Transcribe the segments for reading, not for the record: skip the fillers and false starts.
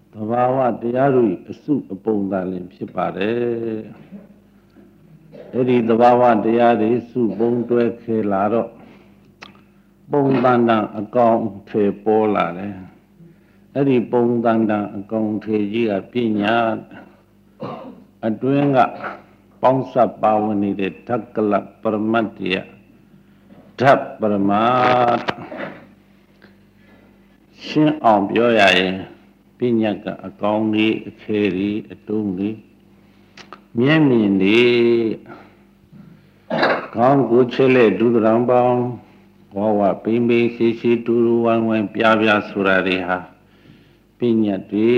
သဘာဝတရားတို့အစုအပုံသာလင်ဖြစ်ပါတယ်အဲ့ဒီသဘာဝတရားတွေစုပုံတွဲခဲလာတော့ပုံတန်တန်အကောင်ထေပေါ်လာတယ်အဲ့ဒီပုံတန်တန်အကောင်ထေကြီးကပညာအတွင်းကပေါင်းစပ်ပါဝင်နေတဲ့ဓက္ကလပရမတ္တယဓာတ်ပရမတ်ရှင်းအောင်ပြောရရင်ပညာကအကောင်ကြီးအခဲကြီးအတုံးကြီးမျက်မြင်ကြီးကောင်းကိုချဲလက်ဒုဒရံပေါင်းဝဝပိမ့်ပိမ့်ရှိရှိတူတူဝိုင်းဝိုင်းပြပြဆိုတာတွေဟာပညာတွေ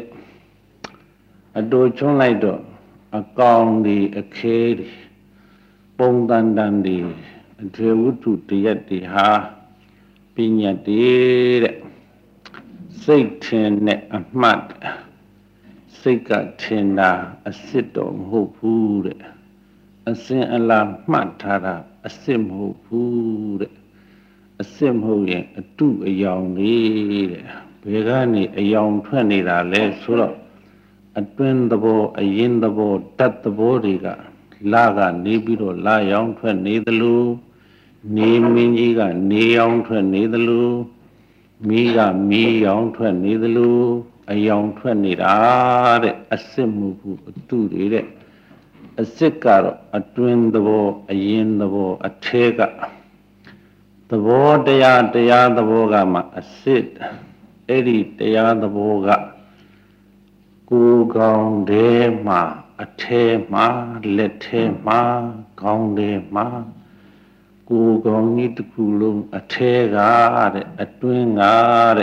တဲ့အတူချုံးလိုက်တော့အကောင်ကြီးအခဲကြီးပုံတန်တန်ကြီးအထေဝတ္ထုတရက်တွေဟာပညာတွေတဲ့စိတ်ထင်တဲ့အမှတ်စိတ်ကထင်တာအစစ်တော်မဟုတ်ဘူးတဲ့အစင်အလာမှတ်ထားတာအစစ်မဟုတ်ဘူးတဲ့အစစ်မဟုတ်ရင်အတုအယောင်လေးတဲ့ဘယ်ကနေအယောင်ထွက်နေတာလဲဆိုတော့အတွင်းသဘောအရင်သဘောတတ်သဘောတွေကလာကနေပြီးတော့လာရောင်ထွက်နေသလိုနေမင်းကြီးကနေရောင်ထွက်နေသလိုမီးကမီးရောင်ထွက်နေသလိုအယောင်ထွက်နေတာတဲ့အစစ်မှုဘူးအတုတွေတဲ့အစစ်ကတော့အတွင်းသဘောအရင်သဘောအထဲကသဘောတရားသဘောကမှအစစ်အဲ့ဒီတရားသဘောကကိုယ်ကောင်းတဲ့မှာအထဲမှာလက်ထဲမှာကောင်းတဲ့မှာကိုယ်ကောင်းကြီးတစ်ခုလုံးအထဲကတဲ့အတွင်းကတဲ့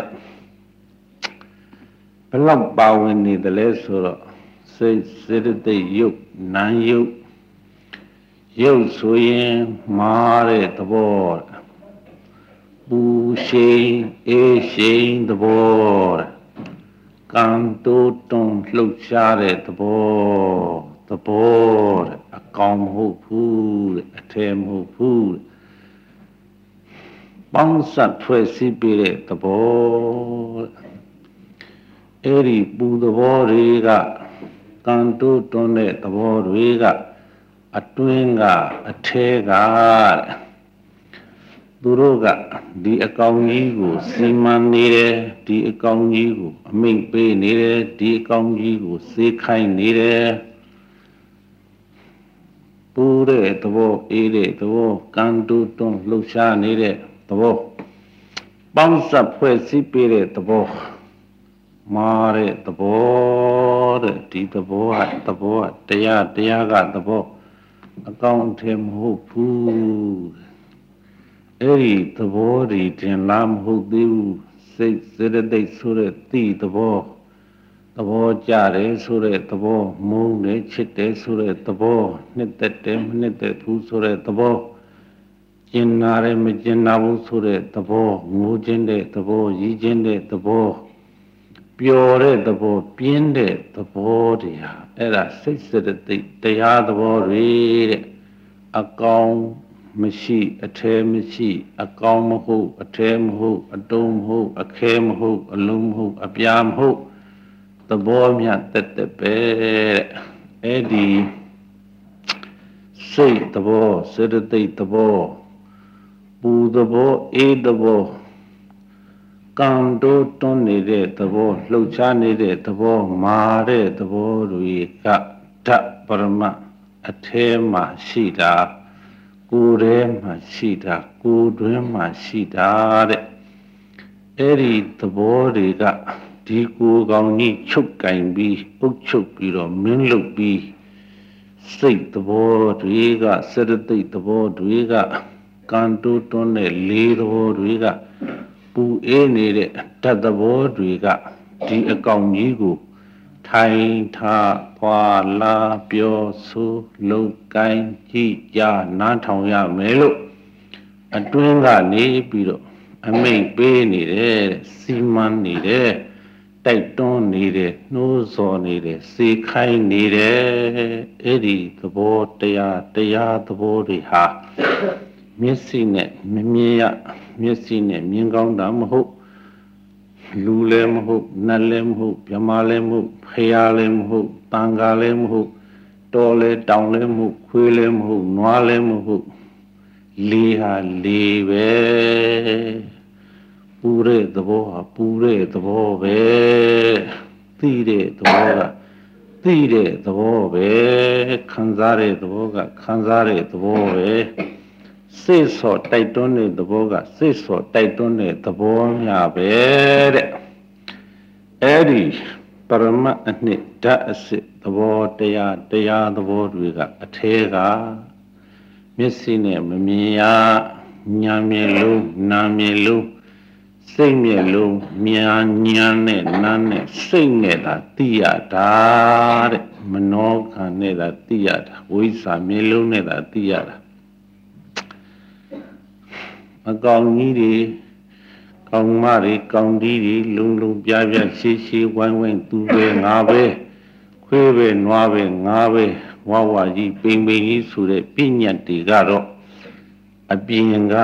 ဘလောက်ပါဝင်နေတယ်လဲဆိုတော့စိတ်စေတသိက်ယုတ်နာယုတ်ရုပ်ဆိုရင်မာတဲ့သဘောပူရှိန်အေးရှိန်သဘောကံတိုးတွန်းလှုပ်ရှားတဲ့သဘောအကောင်မဟုတ်ဘူးတဲ့အထဲမဟုတ်ဘူးပေါင်းစပ်ဖွဲ့စည်းပေးတဲ့သဘောအဲ့ဒီပူသဘောတွေကကံတိုးတွန်းတဲ့သဘောတွေကအတွင်းကအထဲကသူတို့ကဒီအကောင်ကြီးကိုစီမံနေတယ်ဒီအကောင်ကြီးကိုအမိန့်ပေးနေတယ်ဒီအကောင်ကြီးကိုစေခိုင်းနေတယ်ပူတဲ့သဘောအေးတဲ့သဘောကံတိုးတွန်းလှုပ်ရှားနေတဲ့သဘောပေါင်းစပ်ဖွဲ့စည်းပေးတဲ့သဘောမာတဲ့သဘောတဲ့ဒီသဘောကတရားကသဘောအကောင်အထည်မဟုတ်ဘူးအဲ့ဒီသဘောတွေတင်လားမဟုတ်သေးဘူးစိတ်စေတသိက်ဆိုတဲ့သိသဘောကြတယ်ဆိုတဲ့သဘောမုန်းတယ်ချစ်တယ်ဆိုတဲ့သဘောနှစ်သက်တယ်မနှစ်သက်ဘူးဆိုတဲ့သဘောကျင်နာတယ်မကျင်နာဘူးဆိုတဲ့သဘောငိုခြင်းတဲ့သဘောရည်ခြင်းတဲ့သဘောပျော်တဲ့သဘောပြင်းတဲ့သဘောတွေဟာအဲ့ဒါစိတ်စေတသိက်တရားသဘောတွေတဲ့အကောင်မရှိအထဲမရှိအကောင်မဟုတ်အထဲမဟုတ်အတုံးမဟုတ်အခဲမဟုတ်အလုံးမဟုတ်အပြားမဟုတ်သဘောမြတ်တက်ပဲအဲ့ဒီစိတ်သဘောစေတသိက်သဘောပူသဘောအေးသဘောကံတိုးတွန်းနေတဲ့သဘောလှုပ်ရှားနေတဲ့သဘောမာတဲ့သဘောတွေကဓာတ်ပရမတ်အထဲမှာရှိတာကိုယ်ထဲမှာရှိတာကိုယ်တွင်းမှာရှိတာတဲ့အဲ့ဒီသဘောတွေကဒီကိုယ်ကောင်းကြီးချုပ်ကင်ပြီးအုပ်ချုပ်ပြီးတော့မင်းလုပ်ပြီးစိတ်သဘောတွေကစေတသိက်သဘောတွေကကံတိုးတွန်းတဲ့လေးသဘောတွေကပူအေးနေတဲ့ဓာတ်သဘောတွေကဒီအကောင်ကြီးကိုထိုင်ထားဖွာလာပြောဆိုလုံကိုင်းကြည့်ကြနားထောင်ရမယ်လို့အတွင်းကနေပြီးတော့အမိန့်ပေးနေတယ်စီမံနေတယ်တိုက်တွန်းနေတယ်နှိုးဆော်နေတယ်စေခိုင်းနေတယ်အဲ့ဒီသဘောတရားသဘောတွေဟာမျက်စိနဲ့မမြင်ရမျက်စိနဲ့မြင်ကောင်းတာမဟုတ်လူလည်းမဟုတ်နတ်လည်းမဟုတ်ဗြဟ္မာလည်းမဟုတ်ဖရာလည်းမဟုတ်တန်ခါလည်းမဟုတ်တော်လည်းတောင်လည်းမဟုတ်ခွေးလည်းမဟုတ်နွားလည်းမဟုတ်လေးဟာလေးပဲပူတဲ့သဘောဟာပူတဲ့သဘောပဲသိတဲ့သဘောကသိတဲ့သဘောပဲခံစားတဲ့သဘောကခံစားတဲ့သဘောပဲစိတ်ဆော်တိုက်တွန်းတဲ့သဘောကစိတ်ဆော်တိုက်တွန်းတဲ့သဘောများပဲတဲ့အဲ့ဒီပရမတ်အနှစ်ဓာတ်အစစ်သဘောတရားသဘောတွေကအထဲကမျက်စိနဲ့မမြင်ရညာမျက်လုံးနာမျက်လုံးစိတ်မျက်လုံးညာနဲ့နာနဲ့စိတ်နဲ့သာသိရတာတဲ့မနောခံနဲ့သာသိရတာဝိဇ္ဇာမျက်လုံးနဲ့သာသိရတာအကောင်ကြီးတွေကောင်မတွေကောင်ဒီတွေလုံပြရှေးဝိုင်းသူပဲငါပဲခွေးပဲနွားပဲငါပဲဝါကြီးပိန်ကြီးဆိုတဲ့ပညာတွေကတော့အပြင်က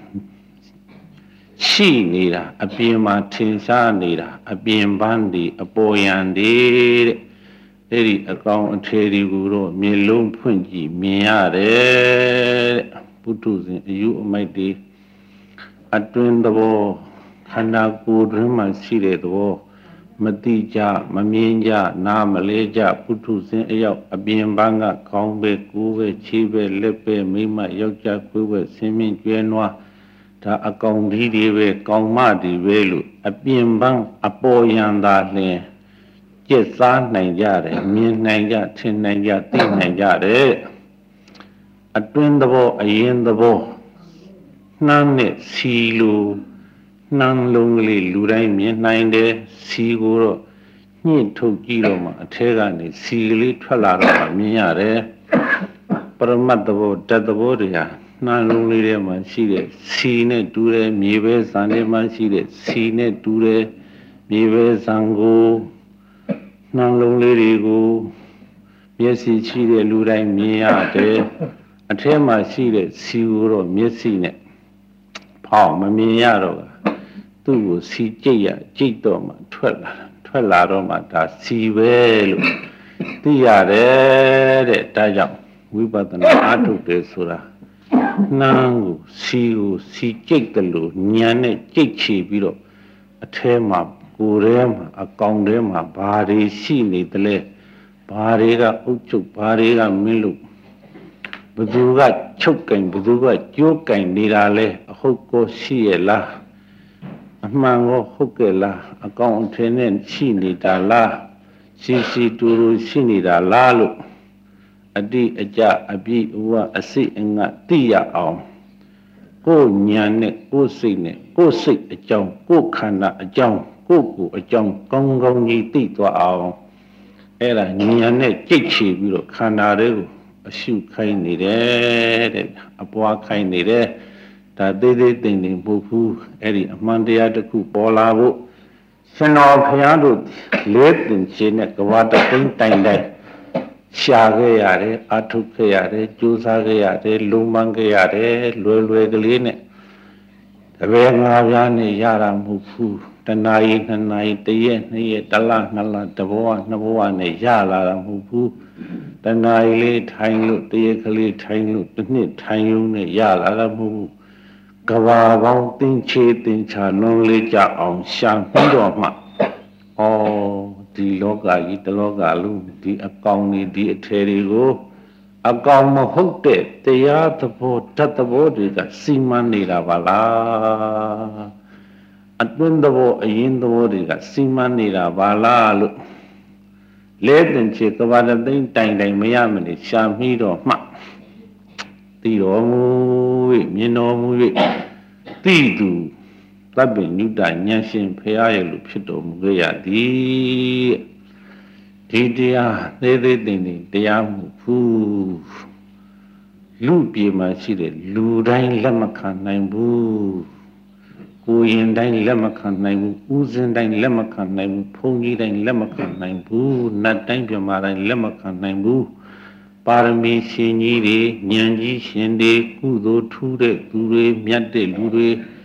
ရှိနေတာအပြင်မှာထင်ရှားနေတာအပြင်ပန်းတွေအပေါ်ယံတွေတဲ့အဲ့ဒီအကောင်အထေတွေကိုတော့မျက်လုံးဖွင့်ကြည့်မြင်ရတယ်တဲ့ပုထုဇဉ်အယူအမိုက်တွေအတွင်းသဘောခန္ဓာကိုယ်တွင်မှရှိတဲ့သဘောမတိကြမမြင်ကြနားမလဲကြပုထုဇဉ်အယောက်အပြင်ပန်းကခေါင်းပဲကိုယ်ပဲခြေပဲလက်ပဲမိမယောက်ျားကိုယ်ပဲဆင်းမြင့်ကျွဲနွားဒါအကောင်ကြီးတွေပဲကောင်မတွေပဲလို့အပြင်ပန်းအပေါ်ယံသာလျင်ကျက်စားနိုင်ကြတယ်မြင်နိုင်ကြထင်နိုင်ကြသိနိုင်ကြတယ်အတွင်းသဘောအရင်သဘောနှမ်းနဲ့စီလိုနှမ်းလုံးကလေးလူတိုင်းမြင်နိုင်တယ်စီကိုတော့ညှင့်ထုတ်ကြည့်တော့မှအထဲကနေစီကလေးထွက်လာတော့မှမြင်ရတယ်ပရမတ်သဘောဓာတ်သဘောတွေဟာနှမ်းလုံးလေးထဲမှာရှိတဲ့စီနဲ့တူတယ်မြေပဲဇန်ထဲမှာရှိတဲ့စီနဲ့တူတယ်မြေပဲဇန်ကိုနှမ်းလုံးလေးတွေကိုမျက်စိရှိတဲ့လူတိုင်းမြင်ရတယ်အထဲမှာရှိတဲ့စီကိုတော့မျက်စိနဲ့ဖောက်မမြင်ရတော့သူ့ကိုစီကြိတ်တော့မှထွက်လာတော့မှဒါစီပဲလို့သိရတယ်တဲ့ဒါကြောင့်ဝိပဿနာအားထုတ်တယ်ဆိုတာနှမ်းကိုစီကြိတ်တယ်လို့ဉာဏ်နဲ့ကြိတ်ချပြီးတော့အထဲမှာကိုယ်ထဲမှာအကောင်ထဲမှာဘာတွေရှိနေသလဲဘာတွေကအုပ်ချုပ်ဘာတွေကမင်းလို့ဘသူကချုပ်ကင်ဘသူကကြိုးကင်နေတာလဲအဟုတ်ကိုရှိရလားအမှန်ကိုဟုတ်ကဲ့လားအကောင်အထည်နဲ့ရှိနေတာလားရှိတူရှိနေတာလားလို့အတိအကျအပြည့်အဝအစိအငတ်သိရအောင်ကိုယ်ဉာဏ်နဲ့ကိုယ်စိတ်နဲ့ကိုယ်စိတ်အကြောင်းကိုယ်ခန္ဓာအကြောင်းကိုယ်အကြောင်းကောင်းကောင်းကြီးသိသွားအောင်အဲ့ဒါဉာဏ်နဲ့ကြိတ်ချပြီးတော့ခန္ဓာတွေကိုအရှုခိုင်းနေတယ်တဲ့အပွားခိုင်းနေတယ်ဒါသေးတိမ်မဟုတ်ဘူးအဲ့ဒီအမှန်တရားတစ်ခုပေါ်လာဖို့ရှင်တော်ဘုရားတို့လေးတင်ခြင်းနဲ့ကဘာတသိန်းတိုင်ရှာခဲ့ရတယ်အထုတ်ခဲ့ရတယ်ကြိုးစားခဲ့ရတယ်လုံပန်းခဲ့ရတယ်လွယ်ကလေးနဲ့တပည့်ငါးပြားနဲ့ရတာမဟုတ်ဘူးတနာရီနှစ်နာရီတစ်ရက်နှစ်ရက်တစ်လနှစ်လတစ်ဘဝနှစ်ဘဝနဲ့ရလာတာမဟုတ်ဘူးတနာရီလေးထိုင်လို့တစ်ရက်ကလေးထိုင်လို့တစ်နှစ်ထိုင်ရုံနဲ့ရလာတာမဟုတ်ဘူးကဘာပေါင်းတင်းချလုံးလေးကြအောင်ရှာပြီးတော့မှဩဒီလောကကြီးတလောကလုံးဒီအကောင်တွေဒီအထည်တွေကိုအကောင်မဟုတ်တဲ့တရားသဘောဓာတ်သဘောတွေကစီမံနေတာပါလားအတွင်းသဘောအရင်သဘောတွေကစီမံနေတာပါလားလို့လဲတင်ချေကဘာတသိန်းတိုင်မရမနေရှာမိတော့မှသိတော်မူ၍မြင်တော်မူ၍သိသူသဗ္ဗညုတဉာဏ်ရှင်ဖရာရဲ့လူဖြစ်တော်မူကြရသည်ဒီတရားသေးတိမ်တရားမှုဘူးလူပြေမှာရှိတဲ့လူတိုင်းလက်မခံနိုင်ဘူးကိုရင်တိုင်းလက်မခံနိုင်ဘူးဦးစင်းတိုင်းလက်မခံနိုင်ဘူးဘုန်းကြီးတိုင်းလက်မခံနိုင်ဘူးနတ်တိုင်းပြမာတိုင်းလက်မခံနိုင်ဘူးပါရမီရှင်ကြီးတွေဉာဏ်ကြီးရှင်တွေကုသိုလ်ထူးတဲ့သူတွေမြတ်တဲ့လူတွေ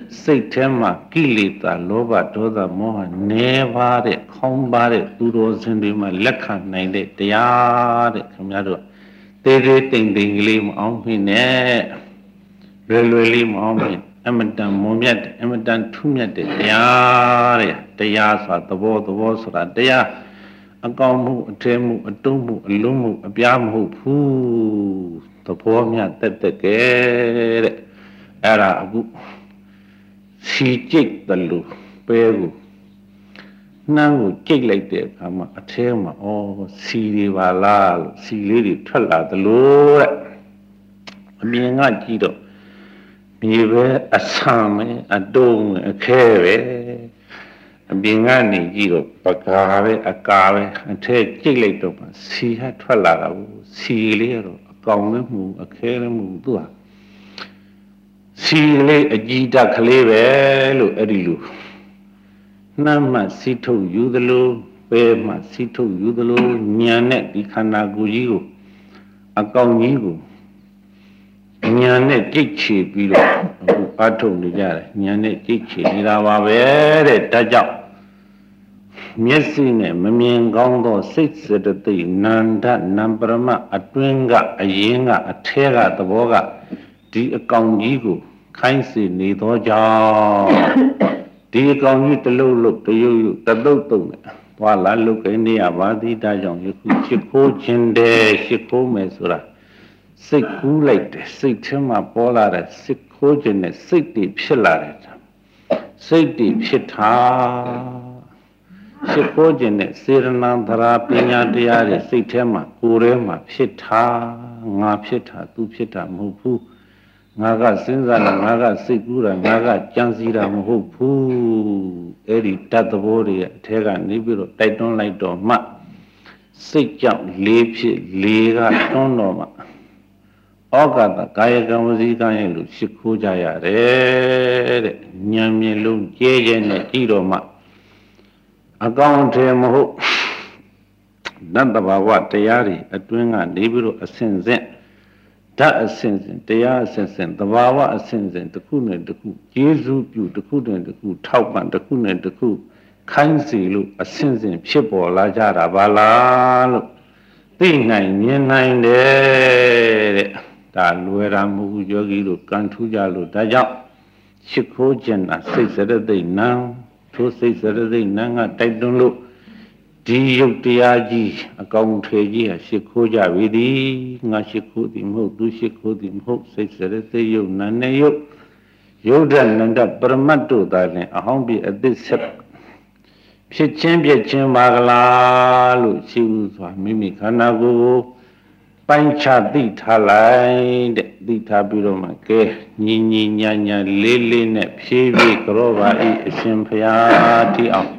စိတ်ထဲမှာကိလေသာလောဘဒေါသမောဟနဲပါတဲ့ခေါင်းပါတဲ့သူတော်စင်တွေမှာလက်ခံနိုင်တဲ့တရားတဲ့ခင်ဗျားတို့တေးသေးတိမ်တိမ်ကလေးမအောင်ဖိနဲ့လွယ်လွယ်လေးမအောင်ဖိအမတန်မွန်မြတ်အမတန်ထူးမြတ်တဲ့တရားတဲ့တရားဆိုတာသဘောဆိုတာတရားအကောင်မှုအထဲမှုအတုံးမှုအလုံးမှုအပြားမဟုတ်ဘူးသဘောမြတ်တက်ကဲတဲ့အဲ့ဒါအခုစီကြိတ်တယ်လို့ပဲကိုနှမ်းကိုကြိတ်လိုက်တဲ့အခါမှာအထဲမှာစီတွေပါလားလို့စီလေးတွေထွက်လာသလိုတဲ့အမြင်ကကြည့်တော့မြေပဲအဆံပဲအတုံးအခဲပဲအပြင်ကနေကြည့်တော့ပကာပဲအကာပဲအထဲကြိတ်လိုက်တော့စီကထွက်လာတာဘူးစီလေးကတော့အကောင်လည်းမဟုတ်အခဲလည်းမဟုတ်သူကစီလေးအကြည်တက်ကလေးပဲလို့အဲ့ဒီလိုနှမ်းမှစီထုတ်ယူသလိုပဲမှစီထုတ်ယူသလိုညံနဲ့ဒီခန္ဓာကိုယ်ကြီးကိုအကောင်ကြီးကိုညံနဲ့ကြိတ်ချေပြီးတော့အခုအထုတ်နေကြတယ်ညံနဲ့ကြိတ်ချေနေတာပါပဲတဲ့ဒါကြောင့်မျက်စိနဲ့မမြင်ကောင်းသောစိတ်စတသိနန္ဒနံပရမအတွင်းကအရင်ကအထဲကသဘောကဒီအကောင်ကြီးကိုခိုင်းစေနေသောကြောင့်ဒီအကောင်ကြီးတလုံးလုံးတရုပ်ရုပ်တသုတ်တုံနဲ့သွားလာလုတ်ကိနေရပါသည်ဒါကြောင့်ယခုရှ िख ိုးခြင်းတဲ့ရှ िख ိုးမယ်ဆိုတာစိတ်ကူးလိုက်တယ်စိတ်ထဲမှာပေါ်လာတဲ့ရှ िख ိုးခြင်းနဲ့စိတ်တွေဖြစ်လာတယ်စိတ်တွေဖြစ်တာရှ िख ိုးခြင်းနဲ့စေရနာသရာပညာတရားတွေစိတ်ထဲမှာကိုယ်ထဲမှာဖြစ်တာငါဖြစ်တာသူဖြစ်တာမဟုတ်ဘူးငါကစဉ်းစားတာငါကစိတ်ကူးတာငါကကြံစည်တာမဟုတ်ဘူးအဲ့ဒီတတ်သဘောတွေအထဲကနေပြီးတော့တိုက်တွန်းလိုက်တော့မှစိတ်ကြောင့်လေးဖြစ်လေးကတွန်းတော့မှဩကာသကာယကံဝစီကံရဲ့လို့ရှ िख ိုးကြရတယ်တဲ့ဉာဏ်မြင်လုံးကျဲကျဲနဲ့ကြည့်တော့မှအကောင်ထဲမဟုတ်နတ်တဘာဝတရားတွေအတွင်းကနေပြီးတော့အစဉ်စဉ်ဓာတ်အစဉ်စဉ်တရားအစဉ်စဉ်သဘာဝအစဉ်စဉ်တစ်ခုနဲ့တစ်ခုကျေးဇူးပြုတစ်ခုနဲ့တစ်ခုထောက်ပံ့တစ်ခုနဲ့တစ်ခုခိုင်းစီလို့အစဉ်စဉ်ဖြစ်ပေါ်လာကြတာပါလားလို့သိနိုင်မြင်နိုင်တယ်တဲ့ဒါလွယ်တာမဟုတ်ဘူးယောဂီတို့ကံထူးကြလို့ဒါကြောင့်ရှ िख ိုးခြင်းတာစိတ်စရသိနံထိုစိတ်စရသိနံကတိုက်တွန်းလို့ဒီယုတ်တရားကြီးအကောင်ထေကြီးဟာရှ िख ိုးကြပြီသည်ငါရှ िख ိုးသည်မဟုတ်သူရှ िख ိုးသည်မဟုတ်စိတ်စရသိယုတ်နာနဲ့ယုတ်ယုတ်တဲ့နန္ဒပရမတ်တို့သာလင်အဟောင်းပြအသစ်ဆက်ဖြစ်ချင်းပြချင်းပါကလားလို့ရှိဥစွာမိမိခန္ဓာကိုယ်ကိုပိုင်းခြားသိထားလိုက်တဲ့သိထားပြီးတော့မှကဲညီညီညာညာလေးလေးနဲ့ဖြည်းဖြည်းကြောပါဤအရှင်ဘုရားတိအောင်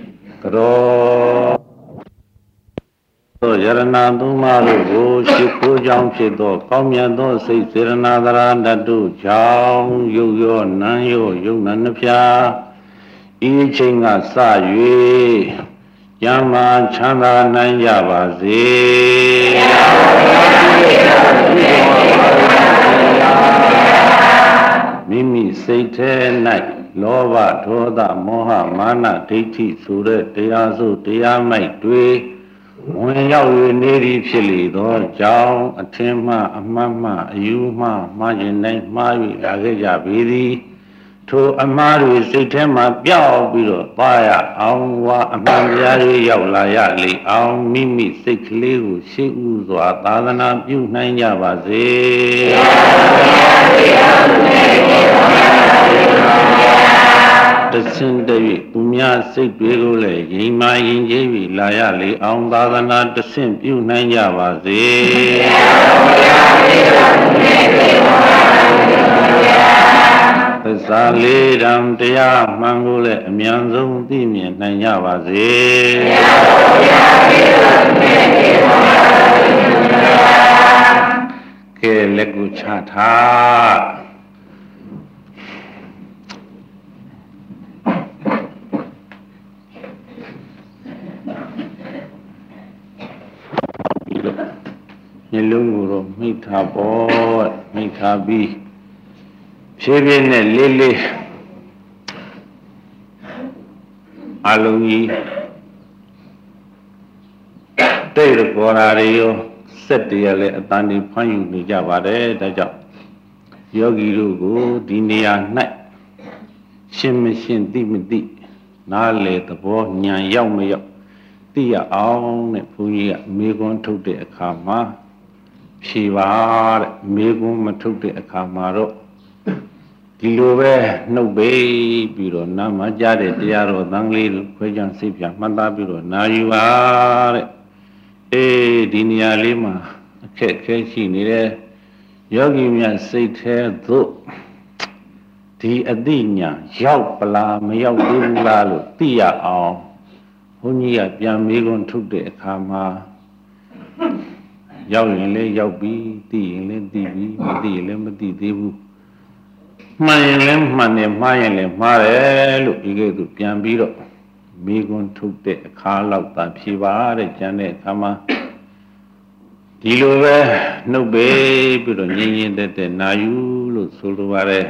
ကြောယရဏသုံးပါးတို့ကိုရှ िख ိုးကြောင်းဖြစ်သောကောင်းမြတ်သောစိတ်စေရနာသရာတတုကြောင့်ယုတ်ရောနံရောယုတ်နံနှဖျားဤချိန်ကစ၍ကျမ်းမာချမ်းသာနိုင်ကြပါစေမိမိစိတ်ထဲ၌လောဘဒေါသမောဟမာနဒိဋ္ဌိဆိုတဲ့တရားစုတရားမိုက်တွေဝင်ရောက်၍နေသည်ဖြစ်လေသောကြောင့်အထင်မှအမှတ်မှအယူမှမှားခြင်းတိုင်းမှား၍လာခဲ့ကြပေသည်ထိုအမှားတွေစိတ်ထဲမှာပြောက်ပြီးတော့သွားရအောင်ဝါအမှန်တရားတွေရောက်လာရလေအောင်မိမိစိတ်ကလေးကိုရှိဥစွာသာသနာပြုနိုင်ကြပါစေတဆင်းတည်းသူများစိတ်တွေကိုလည်းရင်မာရင်ကျေးပြီးလာရလေအောင်သာသနာတဆင့်ပြုနိုင်ကြပါစေသစ္စာလေးတံတရားမှန်ကိုလည်းအမြန်ဆုံးသိမြင်နိုင်ကြပါစေကဲလက်ကိုချထားမျက်လုံးကိုတော့မိထားပေါ့မိထားပြီးဖြည်းဖြည်းနဲ့လေးလေးအလုံးကြီးတိတ်ပေါ်လာတွေရောစက်တရလည်းအတန်ဒီဖမ်းယူနေကြပါတယ်ဒါကြောင့်ယောဂီတို့ကိုဒီနေရာ၌ရှင်းမရှင်းသိမသိနားလေသဘောဉာဏ်ရောက်မရောက်သိရအောင်နဲ့ဘုန်းကြီးကမေခွန်းထုတ်တဲ့အခါမှာဖြေပါတဲ့မေခွန်းမထုတ်တဲ့အခါမှာတော့ဒီလိုပဲနှုတ်ပေးပြီးတော့နားမှာကြားတဲ့တရားတော်သံဃလေးတို့ခွဲခြားစိတ်ပြမှတ်သားပြီးတော့နာယူပါတဲ့ဒီနေရာလေးမှာအခက်ခဲရှိနေတဲ့ယောဂီများစိတ်ထဲသို့ဒီအသိဉာဏ်ရောက်ပလားမရောက်သေးဘူးလားလို့သိရအောင်ဘုန်းကြီးကပြန်မေးခွန်းထုတ်တဲ့အခါမှာရောက်ရင်လည်းရောက်ပြီသိရင်လည်းသိပြီမသိရင်လည်းမသိသေးဘူးမှန်ရင်လည်းမှန်တယ်မှားရင်လည်းမှားတယ်လို့ဒီကဲ့သို့ပြန်ပြီးတော့မေးခွန်းထုတ်တဲ့အခါလောက်သာဖြေပါတဲ့ကျန်တဲ့အခါမှာဒီလိုပဲနှုတ်ပေးပြီးတော့ငြင်းငြင်းတဲ့နာယူလို့ဆိုလိုပါတယ်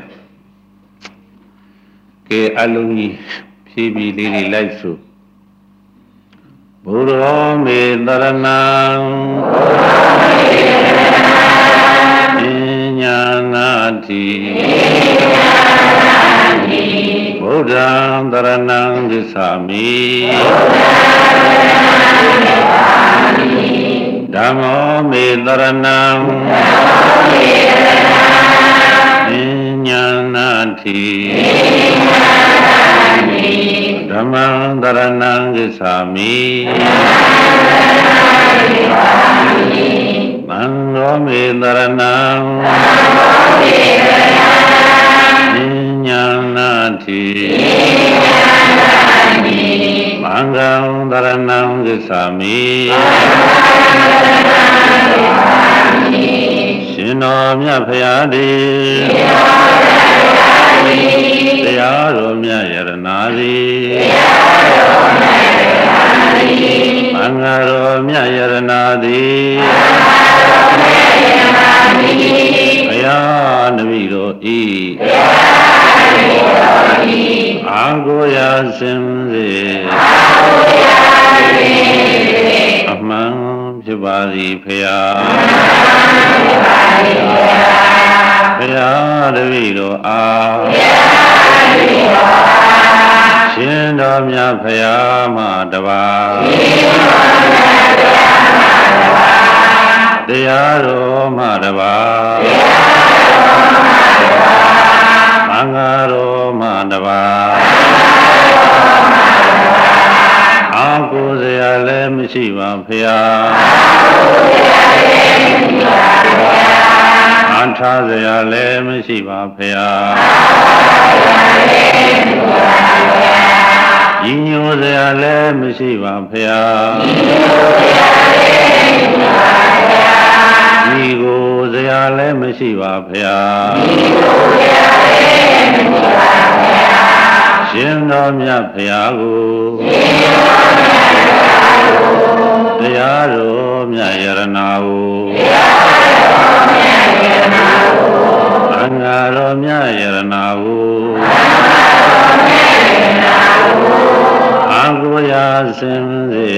ကဲအလုံးကြီးဖြည်းဖြည်းလေးတွေလိုက်ဆိုဘုရောမေတရဏံပညာနာတိဗုဒ္ဓံတရဏံသစ္စာမိဓမ္မောမေတရဏံပညာနာတိဓမ္မံတရဏံသစ္စာမိသံဃောမေတရဏံပညာနာတိမင်္ဂံတရဏံသစ္စာမိရှင်တော်မြတ်ဖရာတိတရားတော်မြတ်ယရနာတိမင်္ဂတော်မြတ်ယရနာတိဘုရားနဗိတော်ဤအာကိုရာစင်စေအမှန်ဖြစ်ပါသည်ဖရာဘုရားတပည့်တော်အားရှင်တော်မြတ်ဖရာမှတပါးတရားတော်မှတပါးမင်္ဂတော်မှတပါးအာကိုစရာလည်းမရှိပါဖရာအထားစရာလည်းမရှိပါဖရာညီညွတ်စရာလည်းမရှိပါဖရာညီကိုစရာလည်းမရှိပါဖရာရှင်တော်မြတ်ဖရာကိုတရားတော်မြတ်ယရနာကိုအင်္ဂါတော်မြတ်ယရနာကိုအာကိုရာစင်စေ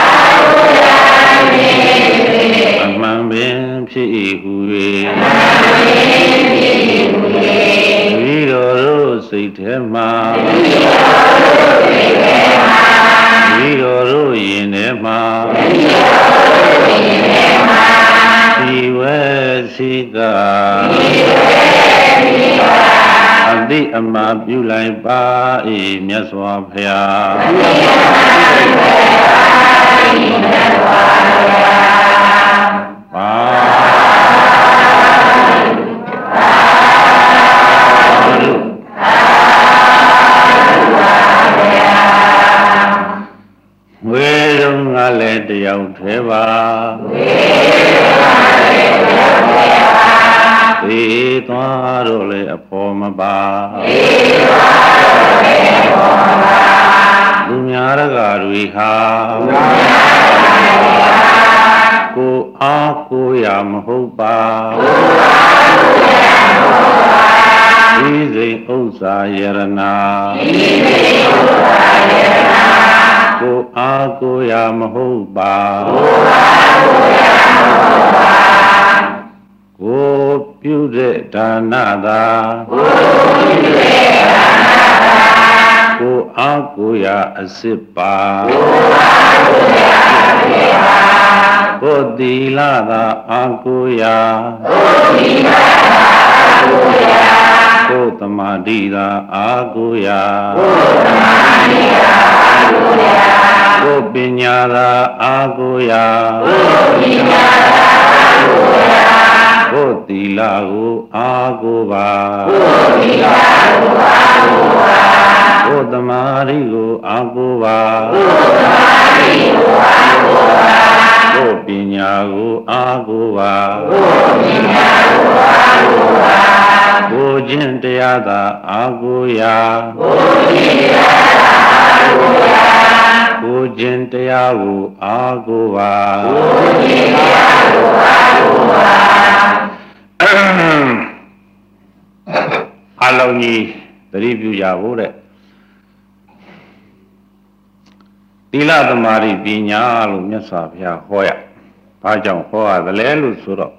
အမှန်ပင်ဖြစ်၏ဟူ၍ဒီတော်တို့စိတ်ထဲမှာဒီတော်တို့ရင်ထဲမှာဒီဝဲစီကအတိအမှားပြုလိုက်ပါ၏မြတ်စွာဘုရားပါဝေရုံငါလည်းတယောက်သေးပါသေသွားတော့လေအဖို့မပါလူများတကာတွေဟာကိုအားကိုရမဟုတ်ပါဒဒီစိတ်ဥစ္စာယရနာကိုအားကိုရာမဟုတ်ပါကိုပြုတဲ့ဒါနသာကိုအားကိုရာအစစ်ပါကိုသီလသာအားကိုရာကိုသမာဓိသာအားကိုရာကိုပညာသာအားကိုရာကိုသီလကိုအားကိုပါကိုသမာဓိကိုအားကိုပါကိုပညာကိုအားကိုပါကိုကျင့်တရားသာအားကိုရာကိုကျင့်တရားကိုအားကိုပါအလုံးကြီးသတိပြုကြဖို့တဲ့သီလသမာဓိပညာလို့မြတ်စွာဘုရားဟောရ။ဘာကြောင့်ဟောရသလဲလို့ဆိုတော့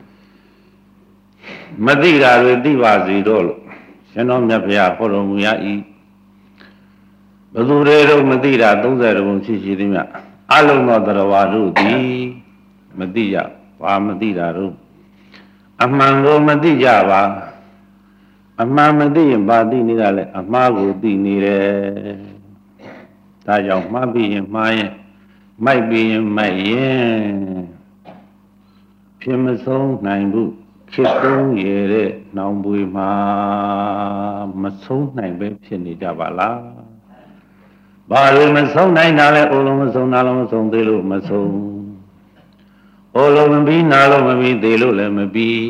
မသိတာတွေသိပါစေတော့လို့ရှင်တော်မြတ်ဘုရားဟောတော်မူရ၏ဘယ်သူတွေတော့မသိတာ30ဘုံရှိရှိသည်မြတ်အလုံးသောတရားဝါတို့သည်မသိကြဘာမသိတာတို့အမှန်ကိုမသိကြပါအမှန်မသိရင်ဘာသိနေတာလဲအမှားကိုသိနေတယ်ဒါကြောင့်မှားပြီးရင်မှားရင်မိုက်ပြီးရင်မိုက်ရင်ဖြစ်မဆုံးနိုင်ဘူးခေတ်သုံးရတဲ့နှောင်ပွေမှာမဆုံးနိုင်ပဲဖြစ်နေကြပါလားဘာလို့မဆုံးနိုင်တာလဲအိုလုံးမဆုံးနာလုံးမဆုံးသေးလို့မဆုံးအိုလုံးမပြီးနာလုံးမပြီးသေးလို့လည်းမပြီး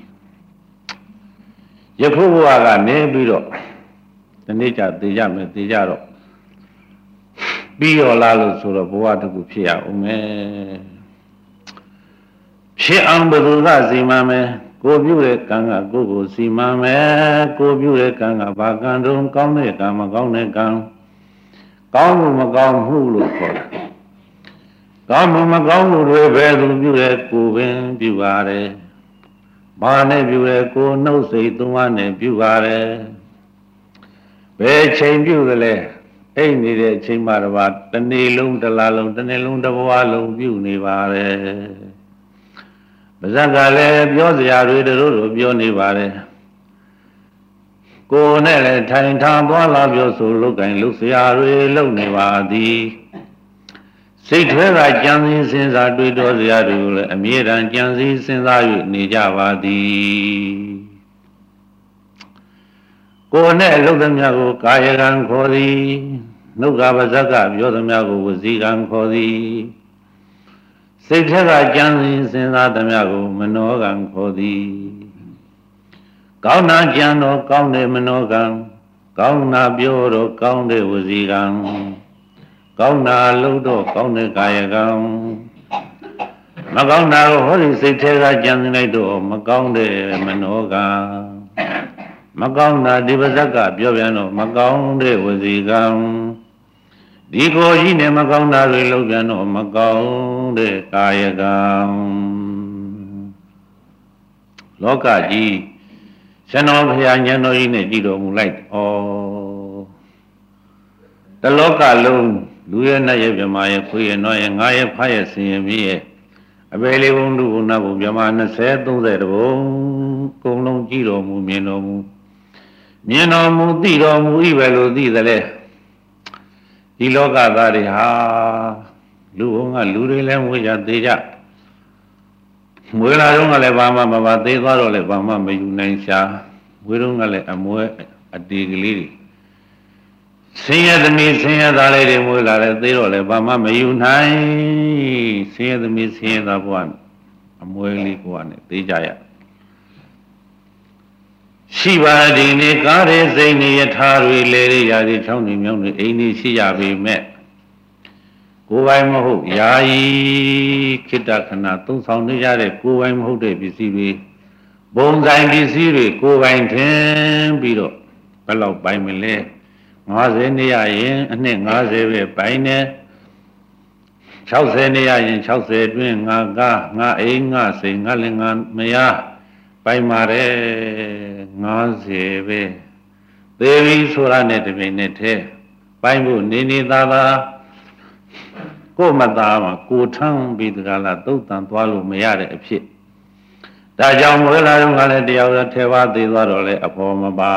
ယခုဘဝကနေပြီးတော့ဒီနေ့ကျသေကြမယ်သေကြတော့ပြီးရောလားလို့ဆိုတော့ဘဝတစ်ခုဖြစ်ရအောင်မယ်ဖြစ်အောင်ဘယ်သူကစီမံမယ်ကိုပြုတဲ့ကံကကိုယ်ကိုစီမံမယ်ကိုပြုတဲ့ကံကဘာကံတုံးကောင်းတဲ့ကံမကောင်းတဲ့ကံကောင်းမှုမကောင်းမှုလို့ခေါ်တယ်ကောင်းမှုမကောင်းမှုတွေပဲသူပြုတဲ့ကိုပင်ပြုပါတယ်ဘာနဲ့ပြုရဲကိုနှုတ်စိတ်သုံးပါးနဲ့ပြုပါတယ်ဘယ်ချိန်ပြုသလဲအိတ်နေတဲ့အချိန်မှတပါတနေ့လုံးတစ်လားလုံးတစ်နေ့လုံးတစ်ဘဝလုံးပြုနေပါတယ်ပါဇက်ကလည်းပြောစရာတွေတို့ပြောနေပါတယ်ကိုယ်နဲ့လည်းထိုင်ထားသွားလာပြောဆိုလုပ်ကင်လုပ်စရာတွေလုပ်နေပါသည်စိတ်ထွဲကကြံစည်စဉ်းစားတွေးတောစရာတွေကိုလည်းအမြဲတမ်းကြံစည်စဉ်းစား၍နေကြပါသည်ကိုယ်နဲ့အလုပ်သမျှကိုကာယကံခေါ်သည်နှုတ်ကပါဇက်ကပြောသမျှကိုဝစီကံခေါ်သည်စိတ်ထက်ကကြံစည်စဉ်းစားသမျှကိုမနောကံခေါ်သည်ကောင်းနာကြံတော့ကောင်းတဲ့မနောကံကောင်းနာပြောတော့ကောင်းတဲ့ဝစီကံကောင်းတာလို့တော့ကောင်းတဲ့ကာယကံမကောင်းတာကိုဟောဒီစိတ်ထဲကကြံနေလိုက်တော့မကောင်းတဲ့မနောကံမကောင်းတာဒီပါဇက်ကပြောပြန်တော့မကောင်းတဲ့ဝစီကံဒီကိုယ်ကြီးနဲ့မကောင်းတာတွေလုပ်ပြန်တော့မကောင်းတဲ့ကာယကံလောကကြီးရှင်တော်ဘုရားဉာဏ်တော်ကြီးနဲ့ကြည်တော်မူလိုက်ဩတလောကလုံးလူရဲ့နတ်ရဲ့မြမရဲ့ခွေးရဲ့နွားရဲ့ငါးရဲ့ဖားရဲ့ဆင်ရဲ့မြည်ရဲ့အပေလေးဘုံလူဘုံနတ်ဘုံမြမ20 30ဘုံကုန်လုံးကြည်တော်မူမြင်တော်မူသိတော်မူဤပဲလို့သိသလဲဒီလောကသားတွေဟာလူဘုံကလူတွေလည်းမွေးကြသေးကြမွေးလာတော့ကလည်းဘာမှမပါသေးသွားတော့လည်းဘာမှမယူနိုင်ရှာမွေးတော့ကလည်းအမွဲအတေကလေးတွေဆင်းရဲသမီးဆင်းရဲသားလေးတွေမွေးလာတယ်သေတော့လည်းဘာမှမယူနိုင်ဆင်းရဲသမီးဆင်းရဲသားဘဝအမွဲလေးဘဝနဲ့သေကြရရှိပါဒီနေ့ကားရဲစိတ်နေရထားတွေလေရရာတွေချောင်းနေမြောင်းနေအိမ်နေရှိရပေမဲ့ကိုယ်ပိုင်မဟုတ်ယာယီခိတ္တခဏသုံးဆောင်နေကြတဲ့ကိုယ်ပိုင်မဟုတ်တဲ့ပစ္စည်းတွေဘုံဆိုင်ပစ္စည်းတွေကိုယ်ပိုင်ထင်ပြီးတော့ဘယ်လောက်ပိုင်မလဲ50နေရရင်အနှစ်50ပဲပိုင်နေ60နေရရင်60အတွင်းငါကားငါအိမ်ငါစိန်ငါလင်ငါမယားပိုင်ပါတယ်50ပဲသေပြီဆိုတာနဲ့တပိနဲ့ထဲပိုင်ဖို့နေသားသားကိုမသားမှာကိုထမ်းပြီးတကလားသုတ်တန်သွားလို့မရတဲ့အဖြစ်ဒါကြောင့်မွေးလာတော့ကလည်းတယောက်ထဲပါသေးသွားတော့လေအဖို့မပါ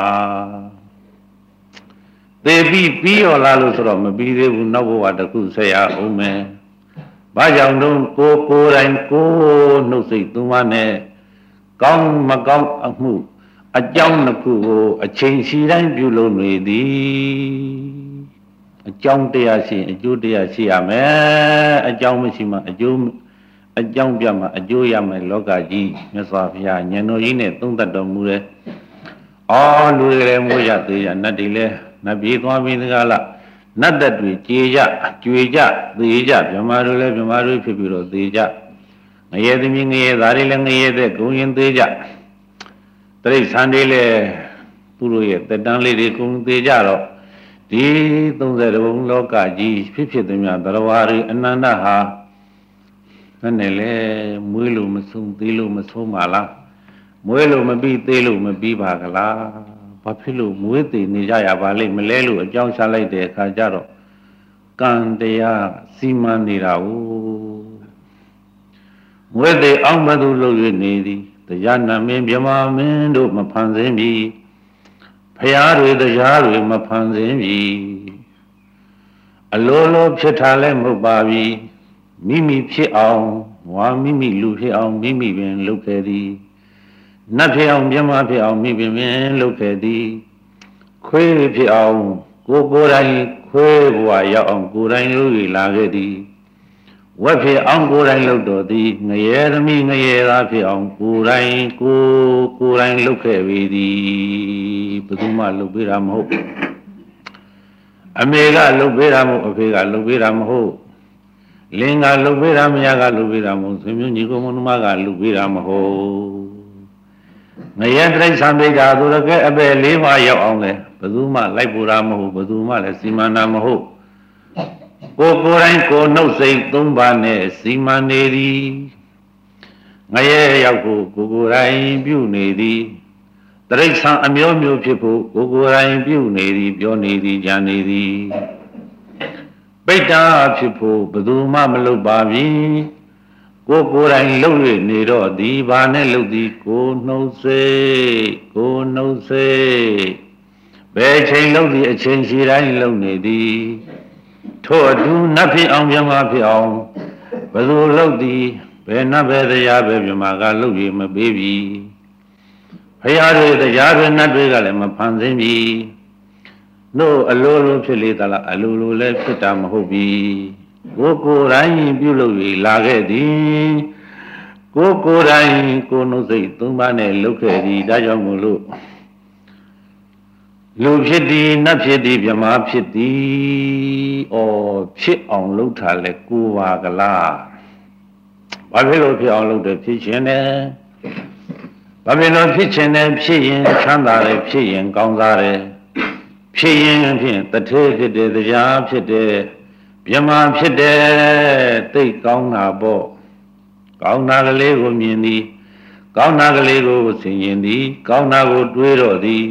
သေပြီးရောလားလို့ဆိုတော့မပြီးသေးဘူးနောက်ဘဝတစ်ခုဆက်ရအောင်မယ်ဘာကြောင့်တော့ကိုယ်တိုင်ကိုနှုတ်စိတ်သုံးပါးနဲ့ကောင်းမကောင်းအမှုအကြောင်းတစ်ခုကိုအချိန်ရှိတိုင်းပြုလုပ်နေသည်အကြောင်းတရားရှိအကျိုးတရားရှိရမယ်အကြောင်းမရှိမှအကျိုးပြမှအကျိုးရမယ်လောကကြီးမြတ်စွာဘုရားဉာဏ်တော်ကြီးနဲ့သုံးသပ်တော်မူတယ်အော်လူတွေလည်းမိုးရသေးရနတ်တွေလည်းနတ်ပြေးသွားပြီးတကားလားနတ်သက်တွေကြေကြကြွေကြသေကြဗြဟ္မာတို့လည်းဗြဟ္မာတို့ဖြစ်ပြီးတော့သေကြငရဲသမီးငရဲသားတွေလည်းငရဲတဲ့ဂုံရင်သေကြတိရစ္ဆာန်တွေလည်းသူတို့ရဲ့တက်တန်းလေးတွေဂုံသေကြတော့ဒီ30ဘုံလောကကြီးဖြစ်သမျှတရားဝါတွေအနန္တဟာဘယ်နဲ့လဲမွေးလို့မဆုံးသေးလို့မဆုံးပါလားမွေးလို့မပြီးသေးလို့မပြီးပါကလားဘာဖြစ်လို့မွေးသေးနေကြရပါလိမ့်မလဲလို့အကြောင်းရှာလိုက်တဲ့အခါကျတော့ကံတရားစီမံနေတာကိုမွေးသေးအောင်မသူလုပ်ရနေသည်တရားနာမင်းမြမမင်းတို့မဖန်ဆင်းပြီဖရာတွေတရားတွေမဖန်ဆင်းပြီအလိုလိုဖြစ်ထားလဲမဟုတ်ပါပြီမိမိဖြစ်အောင်ဝါမိမိလူဖြစ်အောင်မိမိပင်လုပ်ခဲ့သည်နတ်ဖြစ်အောင်မြမဖြစ်အောင်မိမိပင်လုပ်ခဲ့သည်ခွေးဖြစ်အောင်ကိုယ်တိုင်ခွေးဘဝရောက်အောင်ကိုယ်တိုင်လုပ်ရလာခဲ့သည်ဝက်ဖြစ်အောင်ကိုယ်တိုင်လုပ်တော်သည်ငရဲသမီးငရဲသားဖြစ်အောင်ကိုယ်တိုင်လုပ်ခဲ့ပေသည်ဘယ်သူမှလုပ်ပေးတာမဟုတ်အမေကလုပ်ပေးတာမဟုတ်အဖေကလုပ်ပေးတာမဟုတ်လင်ကလုပ်ပေးတာမယားကလုပ်ပေးတာမဟုတ်ဆွေမျိုးညီကိုမောင်နှမကလုပ်ပေးတာမဟုတ်ငရဲတိရစ္ဆာန်ပိဋ္ဌာသူရကဲအပယ်လေးပါးရောက်အောင်လဲဘယ်သူမှလိုက်ပို့တာမဟုတ်ဘယ်သူမှလည်းစီမံတာမဟုတ်ကိုယ်တိုင်ကိုနှုတ်စိတ်သုံးပါးနဲ့စီမံနေသည်ငရဲရောက်ကိုကိုယ်တိုင်ပြုနေသည်တိရစ္ဆာန်အမျိုးမျိုးဖြစ်ဖို့ကိုယ်တိုင်ပြုနေသည်ပြောနေသည်ကြံနေသည်ပိဋ္ဌာဖြစ်ဖို့ဘယ်သူမှမလုပ်ပါပြီကိုယ်တိုင်လုပ်ရနေတော့ဒီဘာနဲ့လုပ်သည်ကိုနှုတ်စိတ်ဘယ်ချိန်လုပ်သည်အချိန်ရှိတိုင်းလုပ်နေသည်ထို့အတူနတ်ဖြစ်အောင်မြမဖြစ်အောင်ဘယ်သူလုပ်သည်ဘယ်နတ်ပဲတရားပဲမြမကလုပ်ရမပေးပြီဖရာတွေတရားတွေနတ်တွေကလည်းမဖန်ဆင်းပြီတို့အလိုလိုဖြစ်လေသလားအလိုလိုလည်းဖြစ်တာမဟုတ်ပြီကိုယ်တိုင်ပြုလုပ်ရလာခဲ့သည်ကိုယ်တိုင်ကိုနှုတ်စိတ်သုံးပါးနဲ့လုပ်ခဲ့သည်ဒါကြောင့်မို့လို့လူဖြစ်သည်နတ်ဖြစ်သည်မြမဖြစ်သည်ဖြစ်အောင်လုပ်တာလဲကိုပါကလားဘာဖြစ်လို့ဖြစ်အောင်လုပ်တယ်ဖြစ်ခြင်းနဲ့ဘာဖြစ်လို့ဖြစ်ခြင်းနဲ့ဖြစ်ရင်ချမ်းသာတယ်ဖြစ်ရင်ကောင်းစားတယ်ဖြစ်ရင်ဖြင့်တထေးဖြစ်တယ်တရားဖြစ်တယ်မြမဖြစ်တယ်သိကောင်းတာပေါ့ကောင်းတာကလေးကိုမြင်သည်ကောင်းတာကလေးကိုဆင်ရင်သည်ကောင်းတာကိုတွေးတော့သည်